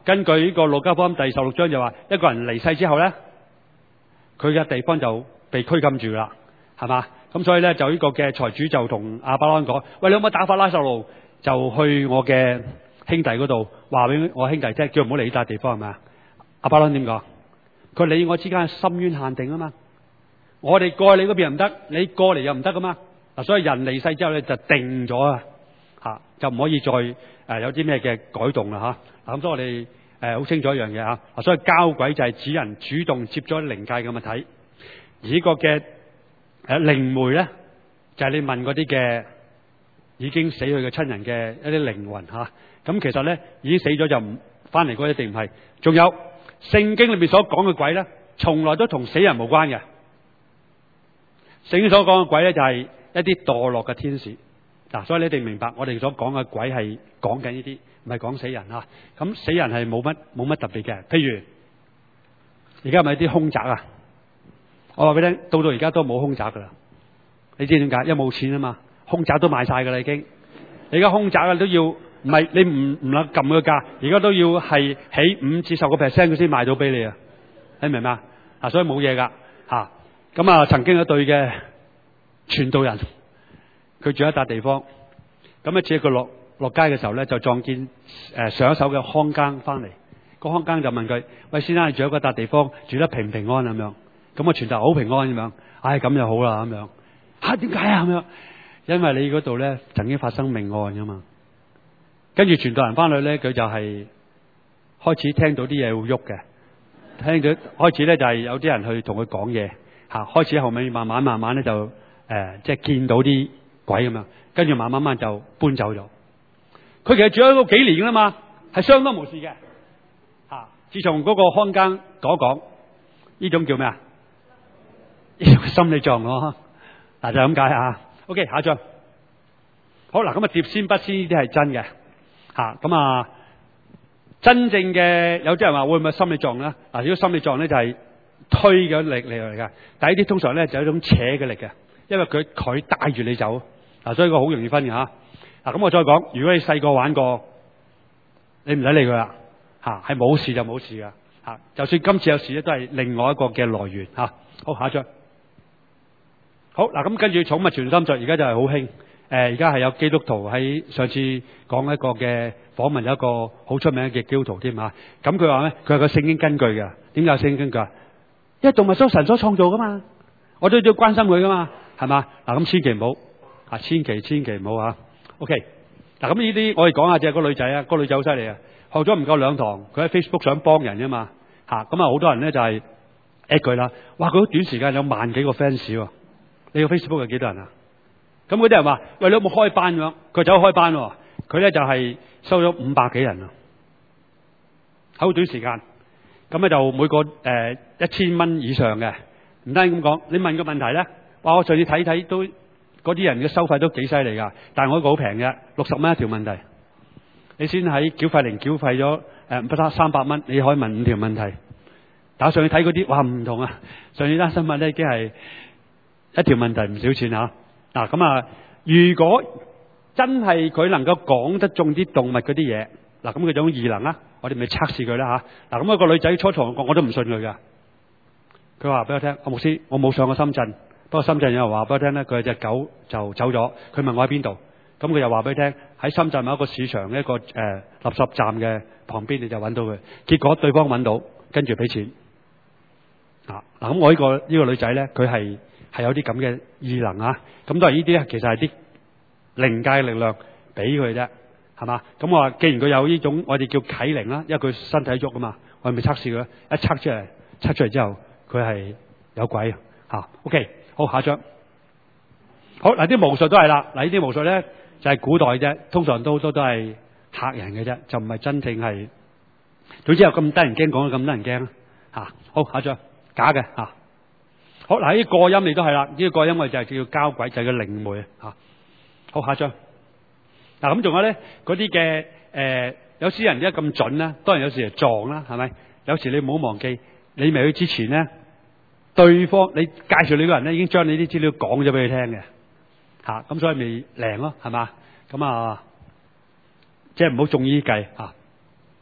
根據呢個路加福音第十六章就話，一個人離世之後咧，佢嘅地方就被拘禁住啦，係嘛？咁所以咧就呢個嘅財主就同亞伯拉罕講：喂，你可唔可以打發拉撒路就去我嘅兄弟嗰度，話俾我兄弟聽，叫唔好嚟呢笪地方係咪啊？亞伯拉罕點講？佢你我之間深淵限定啊嘛，我哋過去你嗰邊又唔得，你過嚟又唔得噶嘛。嗱，所以人離世之後咧就定咗啊，吓就唔可以再誒、呃、有啲咩嘅改動啦吓。咁所以我哋誒好清楚一樣嘢吓。嗱，所以交鬼就係指人主動接咗靈界嘅物體，而呢個嘅誒靈媒咧就係、是、你問嗰啲嘅已經死去嘅親人嘅一啲靈魂吓。咁、啊、其實咧已經死咗就唔翻嚟嗰一定唔係。仲有聖經裏面所講嘅鬼咧，從來都同死人無關嘅。聖經所講嘅鬼咧就係、是、一啲墮落嘅天使。嗱，所以你哋明白我哋所講嘅鬼係講緊呢啲，唔係講死人吓。咁死人係冇乜冇乜特別嘅。譬如而家咪啲凶宅啊，我話俾你聽，到到而家都冇凶宅噶啦。你知點解？因為冇錢啊嘛，凶宅都賣晒噶啦已經。你而家凶宅啊都要唔係你唔唔能撳個價，而家都要係起五至十個 percent 佢先賣到俾你啊。你明嘛？啊，所以冇嘢噶吓。咁啊，曾經有一對嘅傳道人。佢住一笪地方，咁一次佢落落街嘅時候咧，就撞見誒、呃、上一手嘅看更翻嚟。個看更就問佢：喂，先生，你住喺嗰笪地方住得平唔平安咁樣？咁我傳達好平安咁樣。唉，咁就好啦咁樣。嚇，點解啊咁樣？因為你嗰度咧曾經發生命案噶嘛。跟住傳道人翻去咧，佢就係開始聽到啲嘢會喐嘅，聽到開始咧就係有啲人去同佢講嘢嚇。開始後尾慢慢慢慢咧就誒、呃、即係見到啲鬼咁樣，跟住慢慢慢就搬走咗。佢其實住咗嗰幾年噶啦嘛，係相當無事嘅。吓，自從嗰個看更講一講，呢種叫咩啊？呢種心理狀咯。嗱就咁解啊。OK， 下一張。好嗱，咁啊碟仙筆仙呢啲係真嘅。吓，咁啊，真正嘅有啲人話會唔會心理狀咧？嗱，如果心理狀咧就係推嘅力嚟嚟噶，但係呢啲通常咧就係一種扯嘅力嘅，因為佢佢帶住你走。嗱，所以個好容易分嘅吓。嗱，咁我再講，如果你細個玩過，你唔使理佢啦。吓，係冇事就冇事噶。吓，就算今次有事咧，都係另外一個嘅來源吓。好，下一張。好嗱，咁跟住寵物傳心術，而家就係好興。誒，而家係有基督徒喺上次講一個嘅訪問，有一個好出名嘅基督徒添吓。咁佢話咧，佢係個聖經根據嘅。點解有聖經根據啊？因為動物都神所創造噶嘛，我都要關心佢噶嘛，係嘛？嗱，咁千祈唔好。啊！千祈千祈唔好吓 ，OK。嗱，咁呢啲我哋講下啫。個女仔啊，個女仔好犀利啊，學咗唔夠兩堂，佢喺 Facebook 想幫人啫嘛，吓咁啊，好多人咧就係 at 佢啦。哇！佢好短時間有萬幾個 fans 喎。你個 Facebook 有幾多人啊？咁嗰啲人話：喂，你有冇開班咁？佢走去開班，佢咧就係收咗五百幾人啊，好短時間。咁咧就每個誒一千蚊以上嘅，唔單止咁講。你問個問題咧，哇！我上次睇睇都。嗰啲人嘅收費都幾犀利㗎，但係我一個好平嘅，六十蚊一條問題。你先喺繳費靈繳費咗誒不得三百蚊，你可以問五條問題。打上去睇嗰啲，哇唔同啊！上次單新聞咧已經係一條問題唔少錢嚇。嗱咁啊，如果真係佢能夠講得中啲動物嗰啲嘢，嗱咁佢種異能啦，我哋咪測試佢啦嚇。嗱咁啊個女仔初初我我都唔信佢㗎，佢話俾我聽：阿牧師，我冇上過深圳。不過深圳有人話俾我聽咧，佢隻狗就走咗。佢問我喺邊度，咁佢又話俾你聽喺深圳某一個市場一個誒、呃、垃圾站嘅旁邊，你就揾到佢。結果對方揾到，跟住俾錢。啊嗱，咁我呢、這個呢、這個女仔咧，佢係係有啲咁嘅異能啊。咁都係呢啲咧，其實係啲靈界力量俾佢啫，係嘛？咁我話既然佢有呢種，我哋叫啟靈啦，因為佢身體喐啊嘛，我哋咪測試佢，一測出嚟，測出嚟之後佢係有鬼啊。吓 ，OK。好，下一張。好嗱，啲巫術都係啦。嗱，呢啲巫術咧就係、是、古代啫，通常都好多都係嚇人嘅啫，就唔係真正係。總之有咁得人驚，講到咁得人驚啊！好，下一張，假嘅吓、啊。好嗱，呢啲過音你都係啦，呢、這個過音我就係叫交鬼，就係、是、個靈媒啊。好，下一張。嗱，咁仲有咧嗰啲嘅誒，有啲人點解咁準咧？當然有時係撞啦，係咪？有時你唔好忘記，你未去之前咧。對方你介紹你個人咧，已經將你啲資料講咗俾佢聽嘅，吓、啊、咁所以咪靈咯，係嘛？咁啊，即係唔好中意計吓。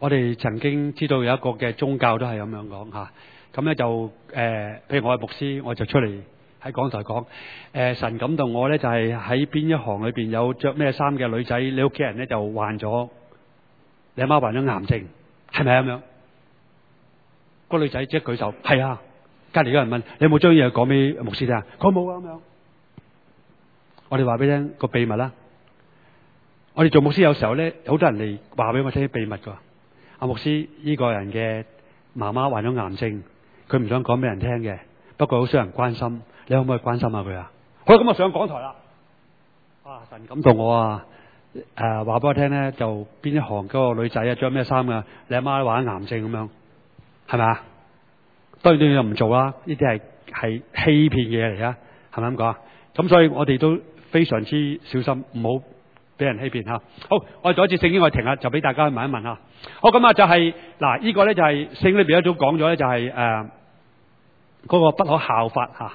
我哋曾經知道有一個嘅宗教都係咁樣講嚇，咁咧就誒、呃，譬如我係牧師，我就出嚟喺講台講，誒、呃、神感動我咧，就係喺邊一行裏邊有着咩衫嘅女仔，你屋企人咧就患咗，你阿媽患咗癌症，係咪咁樣？個女仔即刻舉手，係啊。隔離有人問你有冇將嘢講俾牧師聽啊？佢冇啊咁樣。我哋話俾你聽個秘密啦。我哋做牧師有時候咧，好多人嚟話俾我聽秘密噶。阿牧師呢個人嘅媽媽患咗癌症，佢唔想講俾人聽嘅，不過好少人關心，你可唔可以關心下佢啊？好，咁我上講台啦。啊，神感動我啊！誒，話俾我聽咧，就邊一行嗰個女仔啊，着咩衫啊？你阿媽患咗癌症咁樣，係咪啊？當然當然就唔做啦，呢啲係係欺騙嘅嘢嚟噶，係咪咁講啊？咁所以我哋都非常之小心，唔好俾人欺騙吓。好，我哋再一次聖經我哋停下，就俾大家去問一問吓。好，咁啊就係、是、嗱，呢、這個咧就係聖經裏邊一早講咗咧，就係誒嗰個不可效法吓。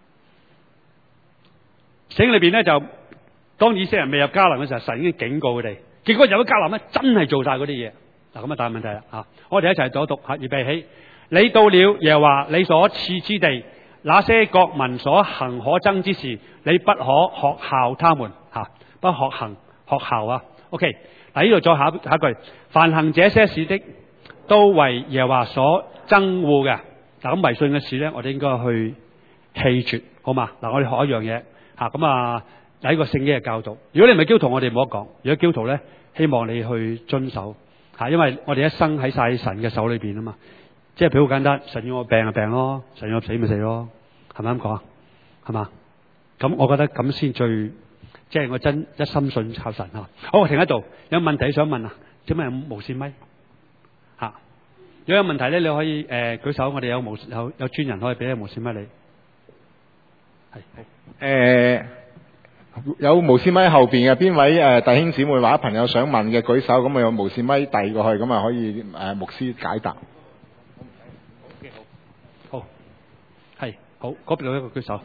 聖經裏邊咧就當以色列人未入迦南嘅時候，神已經警告佢哋，結果入咗迦南咧，真係做晒嗰啲嘢。嗱，咁啊大問題啦吓，我哋一齊讀一讀吓，預備起。你到了耶和華你所賜之地，那些國民所行可憎之事，你不可學效他們吓，不學行學效啊。OK， 嗱呢度再下下一句，凡行這些事的，都為耶和華所憎惡嘅。嗱，咁迷信嘅事咧，我哋應該去棄絕，好嘛？嗱，我哋學一樣嘢吓，咁啊第一個聖經嘅教導。如果你唔係基督徒，我哋唔好講；如果基督徒咧，希望你去遵守吓，因為我哋一生喺晒神嘅手裏邊啊嘛。即係譬如好簡單，神要我病就病咯，神要我死咪死咯，係咪咁講啊？係嘛？咁我覺得咁先最，即係我真一心信靠神啊！好，我停喺度，有問題想問啊？請問有冇無線咪？吓，如果有問題咧，你可以誒、呃、舉手，我哋有無有有專人可以俾個無線咪你。係誒、 呃，有無線咪後邊嘅邊位誒、呃、弟兄姊妹或者朋友想問嘅舉手，咁啊有無線咪遞過去，咁啊可以誒、呃、牧師解答。 好，係好，嗰邊有一個舉手。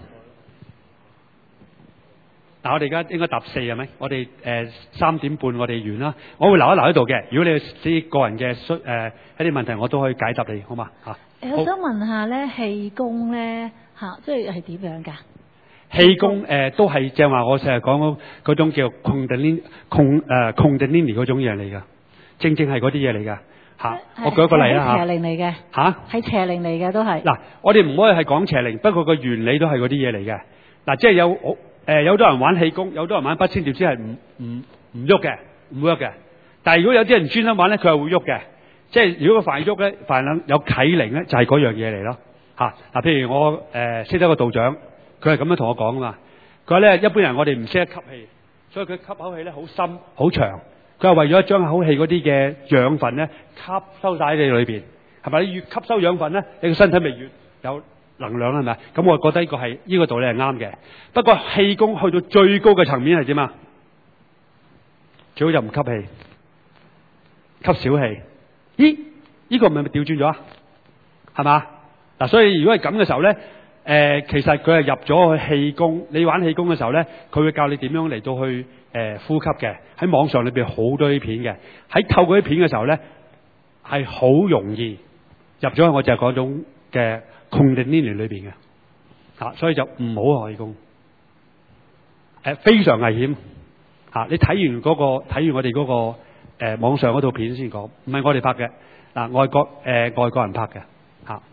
嗱，我哋而家應該答四係咪？我哋誒三點半我哋完啦。我會留一留喺度嘅。如果你有啲個人嘅需誒一啲問題，我都可以解答你，好嘛嚇？ 誒，我想問下咧，氣功咧嚇，即係係點樣㗎？ 氣功誒、呃、都係正話，我成日講嗰種叫 Kundalini 控誒 Kundalini 嗰種嘢嚟㗎，正正係嗰啲嘢嚟㗎嚇。我舉一個例啦嚇。 係邪靈嚟嘅嚇， 係邪靈嚟嘅都係。 嗱，我哋唔可以係講邪靈，不過個原理都係嗰啲嘢嚟嘅。嗱，即係有誒、呃、有好多人玩氣功，有好多人玩筆千點先係唔唔唔喐嘅，唔喐嘅。但係如果有啲人專登玩咧，佢係會喐嘅。即係如果個凡喐咧，凡能有啟靈咧，就係嗰樣嘢嚟咯嚇。嗱，譬如我誒識得個道長，佢係咁樣同我講啊嘛。佢話咧，一般人我哋唔識得吸氣，所以佢吸口氣咧好深好長。佢係為咗將口氣嗰啲嘅養分咧吸收晒喺你裏邊，係咪？你越吸收養分咧，你個身體咪越有能量啦，係咪？咁我覺得呢個係呢個道理係啱嘅。不過氣功去到最高嘅層面係點啊？最好就唔吸氣，吸少氣。咦？呢個咪咪調轉咗啊？係嘛？嗱，所以如果係咁嘅時候咧，誒，其實佢係入咗去氣功。你玩氣功嘅時候咧，佢會教你點樣嚟到去誒呼吸嘅。喺網上裏邊好多啲片嘅。喺透過啲片嘅時候咧，係好容易入咗去我就係嗰種嘅 Kundalini 裏邊嘅嚇，所以就唔好學氣功，誒非常危險嚇。你睇完嗰個睇完我哋嗰個誒網上嗰套片先講，唔係我哋拍嘅嗱，外國誒外國人拍嘅嚇。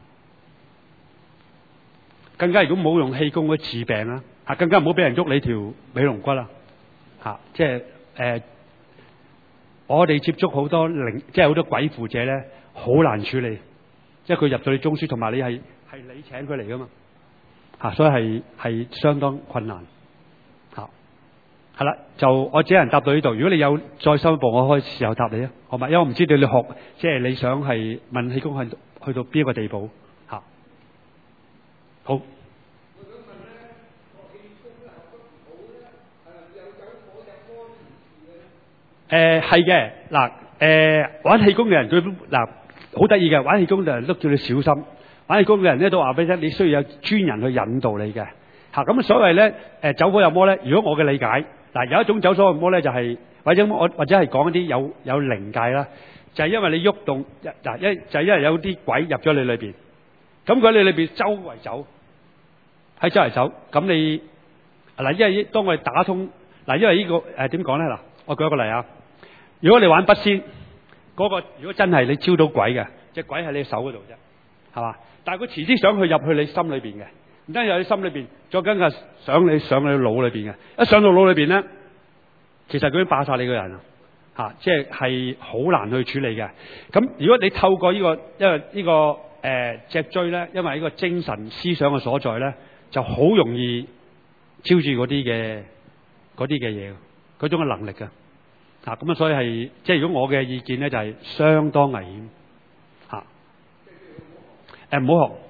更加如果冇用氣功去治病啦嚇，更加唔好俾人喐你條尾龍骨啦嚇。即係誒，我哋接觸好多靈，即係好多鬼附者咧，好難處理。即係佢入到你中樞，同埋你係係你請佢嚟噶嘛嚇，所以係係相當困難嚇。係啦，就我只能答到呢度。如果你有再深一步，我可以時候答你啊，好嘛？因為我唔知道你學即係你想係問氣功係去到邊一個地步嚇。好。我想問咧，學氣功咧學得唔好咧，誒有走火入魔嘅。誒係嘅，嗱誒玩氣功嘅人佢嗱。好得意嘅，玩氣功嘅人都叫你小心。玩氣功嘅人咧都話俾你聽，你需要有專人去引導你嘅嚇。咁所謂咧誒走火入魔咧，如果我嘅理解嗱，有一種走火入魔咧就係、是、或者我或者係講一啲有有靈界啦， 就係因為你喐動嗱，一就係因為有啲鬼入咗你裏邊，咁佢你裏邊周圍走，喺周圍走，咁你嗱，因為當我哋打通嗱，因為呢個誒點講咧嗱，我舉一個例啊，如果你玩筆仙，嗰個如果真係你招到鬼嘅，隻鬼喺你手嗰度啫，係嘛？但係佢遲啲想去入去你心裏邊嘅，唔單止喺你心裏邊，再跟住想你上你腦裏邊嘅，一上到腦裏邊咧，其實佢已經霸晒你個人啊！嚇，即係係好難去處理嘅。咁如果你透過呢、這個，因為呢、這個誒脊椎咧，因為呢個精神思想嘅所在咧，就好容易招住嗰啲嘅嗰啲嘅嘢，嗰種嘅能力嘅。嚇，咁啊，所以係即係如果我嘅意見咧，就係、是、相當危險。嚇，誒唔好學。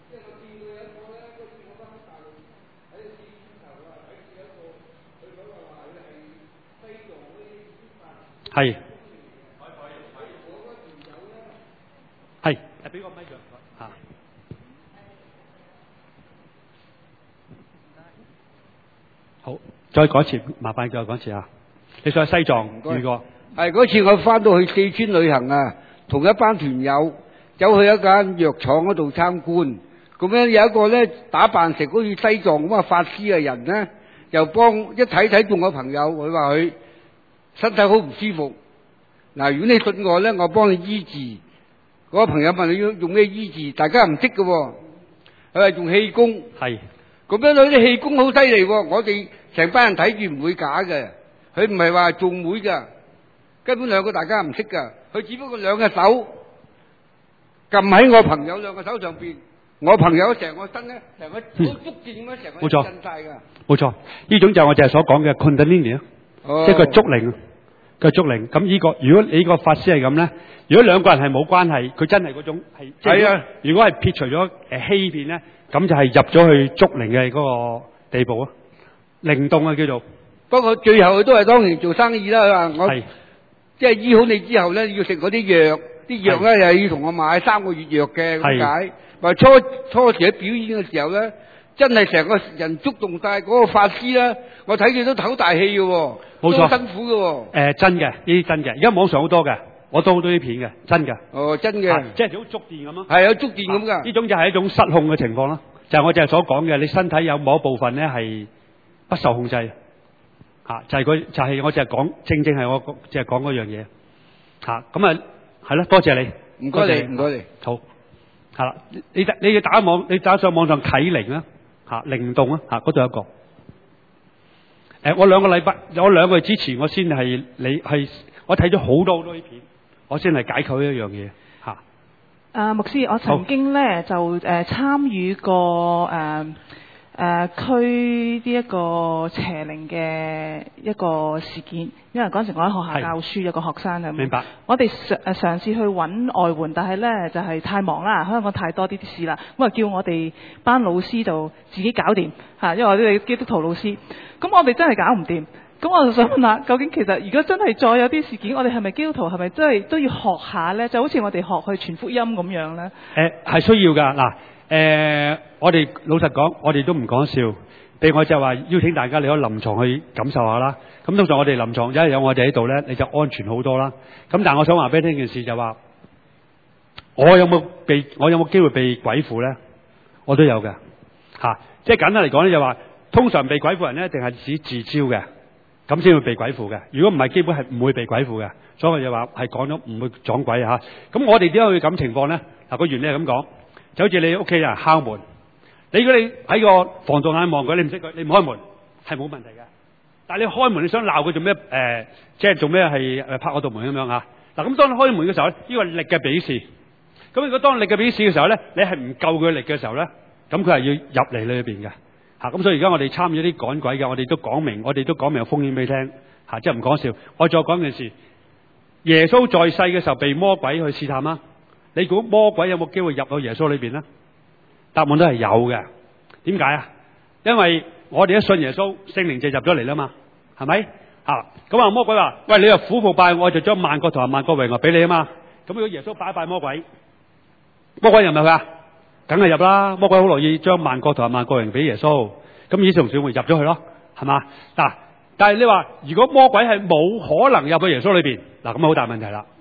係，係，誒俾個咪佢嚇。好，再講一次，麻煩再講一次啊！你上去西藏遇過？ 係嗰次我翻到去四川旅行啊，同一班團友走去一間藥廠嗰度參觀，咁樣有一個咧打扮成好似西藏咁啊法師嘅人咧，又幫一睇睇中我朋友，佢話佢身體好唔舒服。嗱，如果你信我咧，我幫你醫治。嗰個朋友問你要用咩醫治，大家唔識嘅，佢話用氣功。 係。 咁樣佢啲氣功好犀利，我哋成班人睇住唔會假嘅。佢唔係話做媒噶，根本兩個大家唔識噶。佢只不過兩個手撳喺我朋友兩個手上邊，我朋友成個身咧，成個好觸電咁樣，成個震晒噶。 冇錯，呢種就係我淨係所講嘅 Kundalini 咯，即係個觸靈。個觸靈，咁呢個如果你個法師係咁咧，如果兩個人係冇關係，佢真係嗰種係，係啊。如果係撇除咗誒欺騙咧，咁就係入咗去觸靈嘅嗰個地步啊，靈動啊叫做。 不過最後都係當然做生意啦。我即係醫好你之後咧，要食嗰啲藥，啲藥咧又要同我買三個月藥嘅，點解？話初初時喺表演嘅時候咧，真係成個人觸動晒嗰個法師啦，我睇佢都唞大氣嘅，冇錯，辛苦嘅。誒、 呃，真嘅，呢啲真嘅，而家網上好多嘅，我都好多啲片嘅，真嘅。 哦，真嘅， 即係好觸電咁咯。 係有觸電咁噶。呢種就係一種失控嘅情況咯，就係、是、我淨係所講嘅，你身體有某一部分咧係不受控制，吓就係、是、佢就係、是、我淨係講，正正係我淨係講嗰樣嘢，吓咁啊係咯，多謝你， 唔該你，唔該你， 好。係啦，你你要打網，你打上網上啟靈啦，吓靈動啊，吓嗰度有一個。誒、呃，我兩個禮拜，我兩個月之前，我先係你係，我睇咗好多好多啲片，我先係解構一樣嘢吓。 啊，牧師，我曾經咧就誒參與過誒誒區呢一個邪靈嘅一個事件，因為嗰陣時我喺學校教書，有個學生咁。 明白。我哋嘗誒嘗試去揾外援，但係咧就係、是、太忙啦，香港太多啲啲事啦，咁啊叫我哋班老師就自己搞掂嚇，因為我哋基督徒老師，咁我哋真係搞唔掂。咁我就想問下，究竟其實如果真係再有啲事件，我哋係咪基督徒係咪真係都要學下咧？就好似我哋學去傳福音咁樣咧？ 誒係需要㗎嗱。誒、呃，我哋老實講，我哋都唔講笑。譬如我就話邀請大家，你可以臨床去感受下啦。咁通常我哋臨床，因為有我哋喺度咧，你就安全好多啦。咁但係我想話俾你聽件事就話，我有冇被我有冇機會被鬼附咧？我都有嘅嚇、啊。即係簡單嚟講咧，就話通常被鬼附人咧，一定係指自招嘅，咁先會被鬼附嘅。如果唔係，基本係唔會被鬼附嘅。所以我就話係講咗唔會撞鬼嚇。咁、啊、我哋點解會咁情況咧？嗱，個原理係咁講。就好似你屋企有人敲門，你如果你喺個防盜眼望佢，你唔識佢，你唔開門係冇問題嘅。但係你開門，你想鬧佢做咩？誒、呃，即係做咩係誒拍我道門咁樣嚇？嗱，咁當你開門嘅時候咧，呢個係力嘅比試。咁如果當力嘅比試嘅時候咧，你係唔夠佢力嘅時候咧，咁佢係要入嚟你裏邊嘅嚇。咁所以而家我哋參與啲趕鬼嘅，我哋都講明，我哋都講明有風險俾你聽嚇，即係唔講笑。我再講件事，耶穌在世嘅時候被魔鬼去試探啦。你估魔鬼有冇機會入到耶穌裏邊咧？答案都係有嘅。點解啊？因為我哋一信耶穌，聖靈就入咗嚟啦嘛，係咪？啊，咁啊魔鬼話：喂，你又苦苦拜我，就將萬國同埋萬國榮耀俾你啊嘛。咁如果耶穌拜一拜魔鬼，魔鬼入唔入啊？梗係入啦。魔鬼好樂意將萬國同埋萬國榮俾耶穌，咁以同小會入咗去咯，係嘛？嗱，但係你話如果魔鬼係冇可能入到耶穌裏邊，嗱咁啊好大問題啦。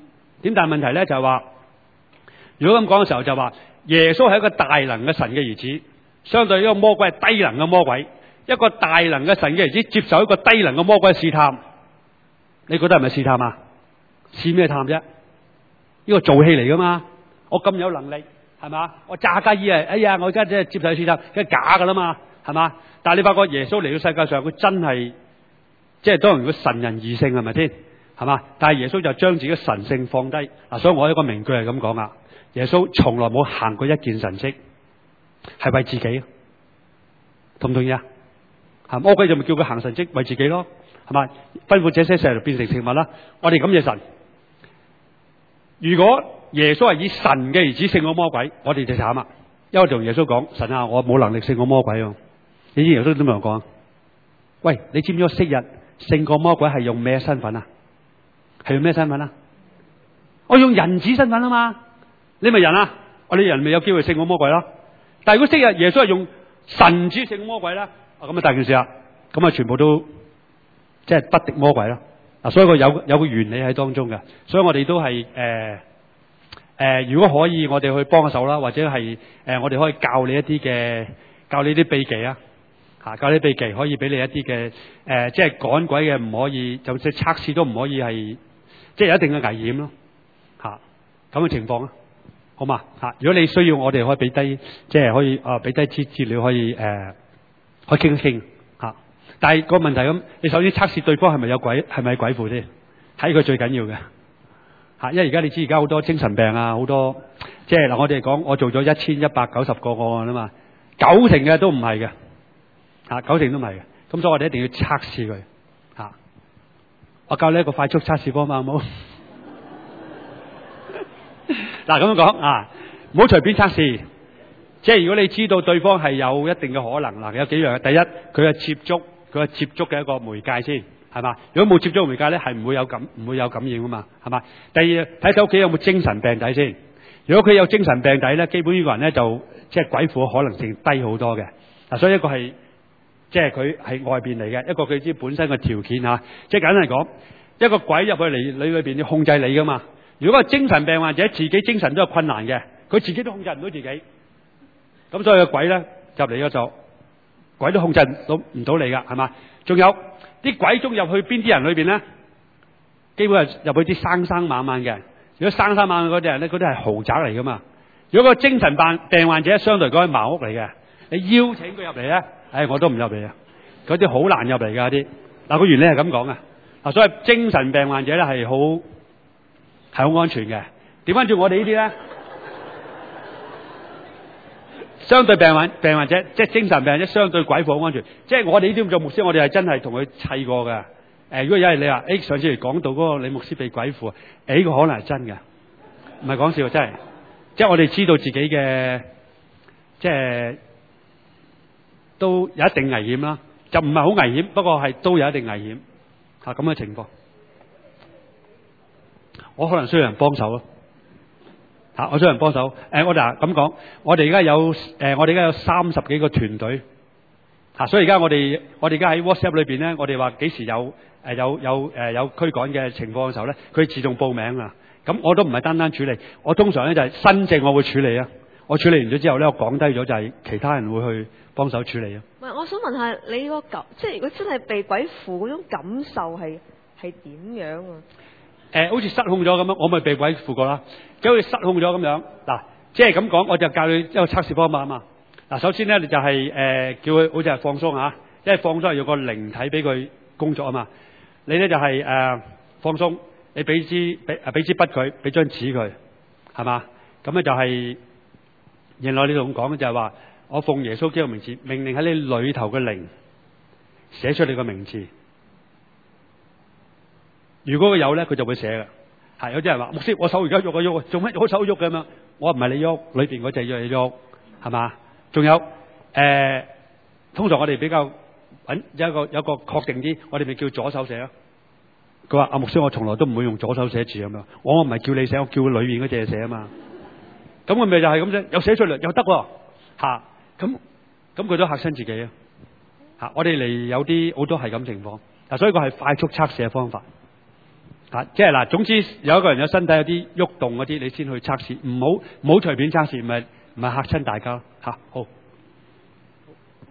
點但係問題咧就係話，如果咁講嘅時候就話耶穌係一個大能嘅神嘅兒子，相對呢個魔鬼係低能嘅魔鬼。一個大能嘅神嘅兒子接受一個低能嘅魔鬼嘅試探，你覺得係咪試探啊？試咩探啫？呢個做戲嚟噶嘛？我咁有能力係嘛？我炸雞啊！哎呀，我而家即係接受試探，梗係假噶啦嘛，係嘛？但係你發覺耶穌嚟到世界上，佢真係即係當然佢神人二性係咪先？係嘛？但係耶穌就將自己嘅神性放低嗱，所以我有一個名句係咁講啊：耶穌從來冇行過一件神蹟，係為自己，同唔同意啊？魔鬼就咪叫佢行神蹟為自己咯，係咪？吩咐這些石頭變成食物啦。我哋感謝神。如果耶穌係以神嘅兒子勝過魔鬼，我哋就慘啦。因為我同耶穌講：神啊，我冇能力勝過魔鬼啊。你知耶穌點樣講？喂，你知唔知我昔日勝過魔鬼係用咩身份啊？係用咩身份啊？我用人子身份啊嘛。你咪人啊？我哋人咪有機會勝過魔鬼咯。但係如果昔日耶穌係用神子勝過魔鬼啦。咁啊大件事啦，咁啊全部都即係不敵魔鬼啦。嗱，所以個有有個原理喺當中嘅，所以我哋都係誒誒，如果可以，我哋去幫手啦，或者係誒、呃，我哋可以教你一啲嘅教你啲秘技啊，吓教你啲秘技，可以俾你一啲嘅誒，即係趕鬼嘅唔可以，就算測試都唔可以係，即係有一定嘅危險咯，吓咁嘅情況啊，好嘛吓？如果你需要，我哋可以俾低，即係可以啊，俾低資資料可以誒。呃可以傾一傾吓，但係個問題咁，你首先測試對方係咪有鬼，係咪鬼附先，睇佢最緊要嘅吓。因為而家你知而家好多精神病啊，好多即係嗱，我哋講我做咗一千一百九十個個案啊嘛，九成嘅都唔係嘅吓，九成都唔係嘅。咁所以我哋一定要測試佢吓。我教你一個快速測試方法好冇？嗱咁樣講啊，唔好隨便測試。即係如果你知道對方係有一定嘅可能，嗱有幾樣，第一佢係接觸，佢係接觸嘅一個媒介先，係嘛？如果冇接觸嘅媒介咧，係唔會有感，唔會有感染噶嘛，係嘛？第二睇睇屋企有冇精神病底先。如果佢有精神病底咧，基本呢個人咧就即係鬼附嘅可能性低好多嘅。嗱，所以一個係即係佢係外邊嚟嘅，一個佢知本身嘅條件吓。即係簡單嚟講，一個鬼入去嚟你裏邊要控制你噶嘛。如果係精神病患者自己精神都有困難嘅，佢自己都控制唔到自己。咁所以個鬼咧入嚟咗就鬼都控制到唔到你噶，係嘛？仲有啲鬼中入去邊啲人裏邊咧，基本係入去啲生生猛猛嘅。如果生生猛猛嗰啲人咧，嗰啲係豪宅嚟噶嘛。如果個精神病病患者相對講係茅屋嚟嘅，你邀請佢入嚟咧，唉，我都唔入嚟啊。嗰啲好難入嚟噶啲。嗱，個原理係咁講嘅。嗱，所以精神病患者咧係好係好安全嘅。點翻轉我哋呢啲咧？相對病患病患者，即係精神病患者，相對鬼附好安全。即係我哋呢啲咁做牧師，我哋係真係同佢砌過嘅。誒，如果有人你話，誒上次嚟講到嗰個李牧師被鬼附，誒呢個可能係真嘅，唔係講笑，真係。即係我哋知道自己嘅，即係都有一定危險啦，就唔係好危險，不過係都有一定危險嚇咁嘅情況。我可能需要人幫手咯。吓，我需要人幫手。誒、呃，我哋咁講，我哋而家有誒、呃，我哋而家有三十幾個團隊。吓、啊，所以而家我哋，我哋而家喺 WhatsApp 裏邊咧，我哋話幾時有誒、呃、有有誒、呃、有驅趕嘅情況嘅時候咧，佢自動報名啊。咁我都唔係單單處理，我通常咧就係、是、新症我會處理啊。我處理完咗之後咧，我講低咗就係其他人會去幫手處理啊。 唔係，我想問下你個感，即係如果真係被鬼附嗰種感受係係點樣啊？ 誒、呃，好似失控咗咁樣，我咪被鬼附過啦。就好似失控咗咁樣，嗱，即係咁講，我就教你一個測試方法啊嘛。嗱，首先咧，你就係、是、誒、呃、叫佢好似係放鬆嚇，因為放鬆係要個靈體俾佢工作啊嘛。你咧就係、是、誒、呃、放鬆，你俾支俾誒俾支筆佢，俾張紙佢，係嘛？咁咧就係、是，原來你同講嘅就係話，我奉耶穌基督名字，命令喺你裏頭嘅靈寫出你個名字。如果佢有咧，佢就會寫嘅。係有啲人話牧師，我手而家喐啊喐，做乜我手喐嘅嘛？我唔係你喐，裏邊嗰隻要你喐，係嘛？仲有誒、呃，通常我哋比較揾有一個有一個確定啲，我哋咪叫左手寫咯。佢話阿牧師，我從來都唔會用左手寫字咁樣。我唔係叫你寫，我叫裏邊嗰隻寫啊嘛。咁佢咪就係咁啫，又寫出嚟又得喎嚇。咁咁佢都嚇親自己啊嚇。我哋嚟有啲好多係咁情況嗱，所以個係快速測試嘅方法。 啊，即係嗱，總之有一個人有身體有啲喐動嗰啲，你先去測試，唔好唔好隨便測試，唔係唔係嚇親大家嚇、啊。好。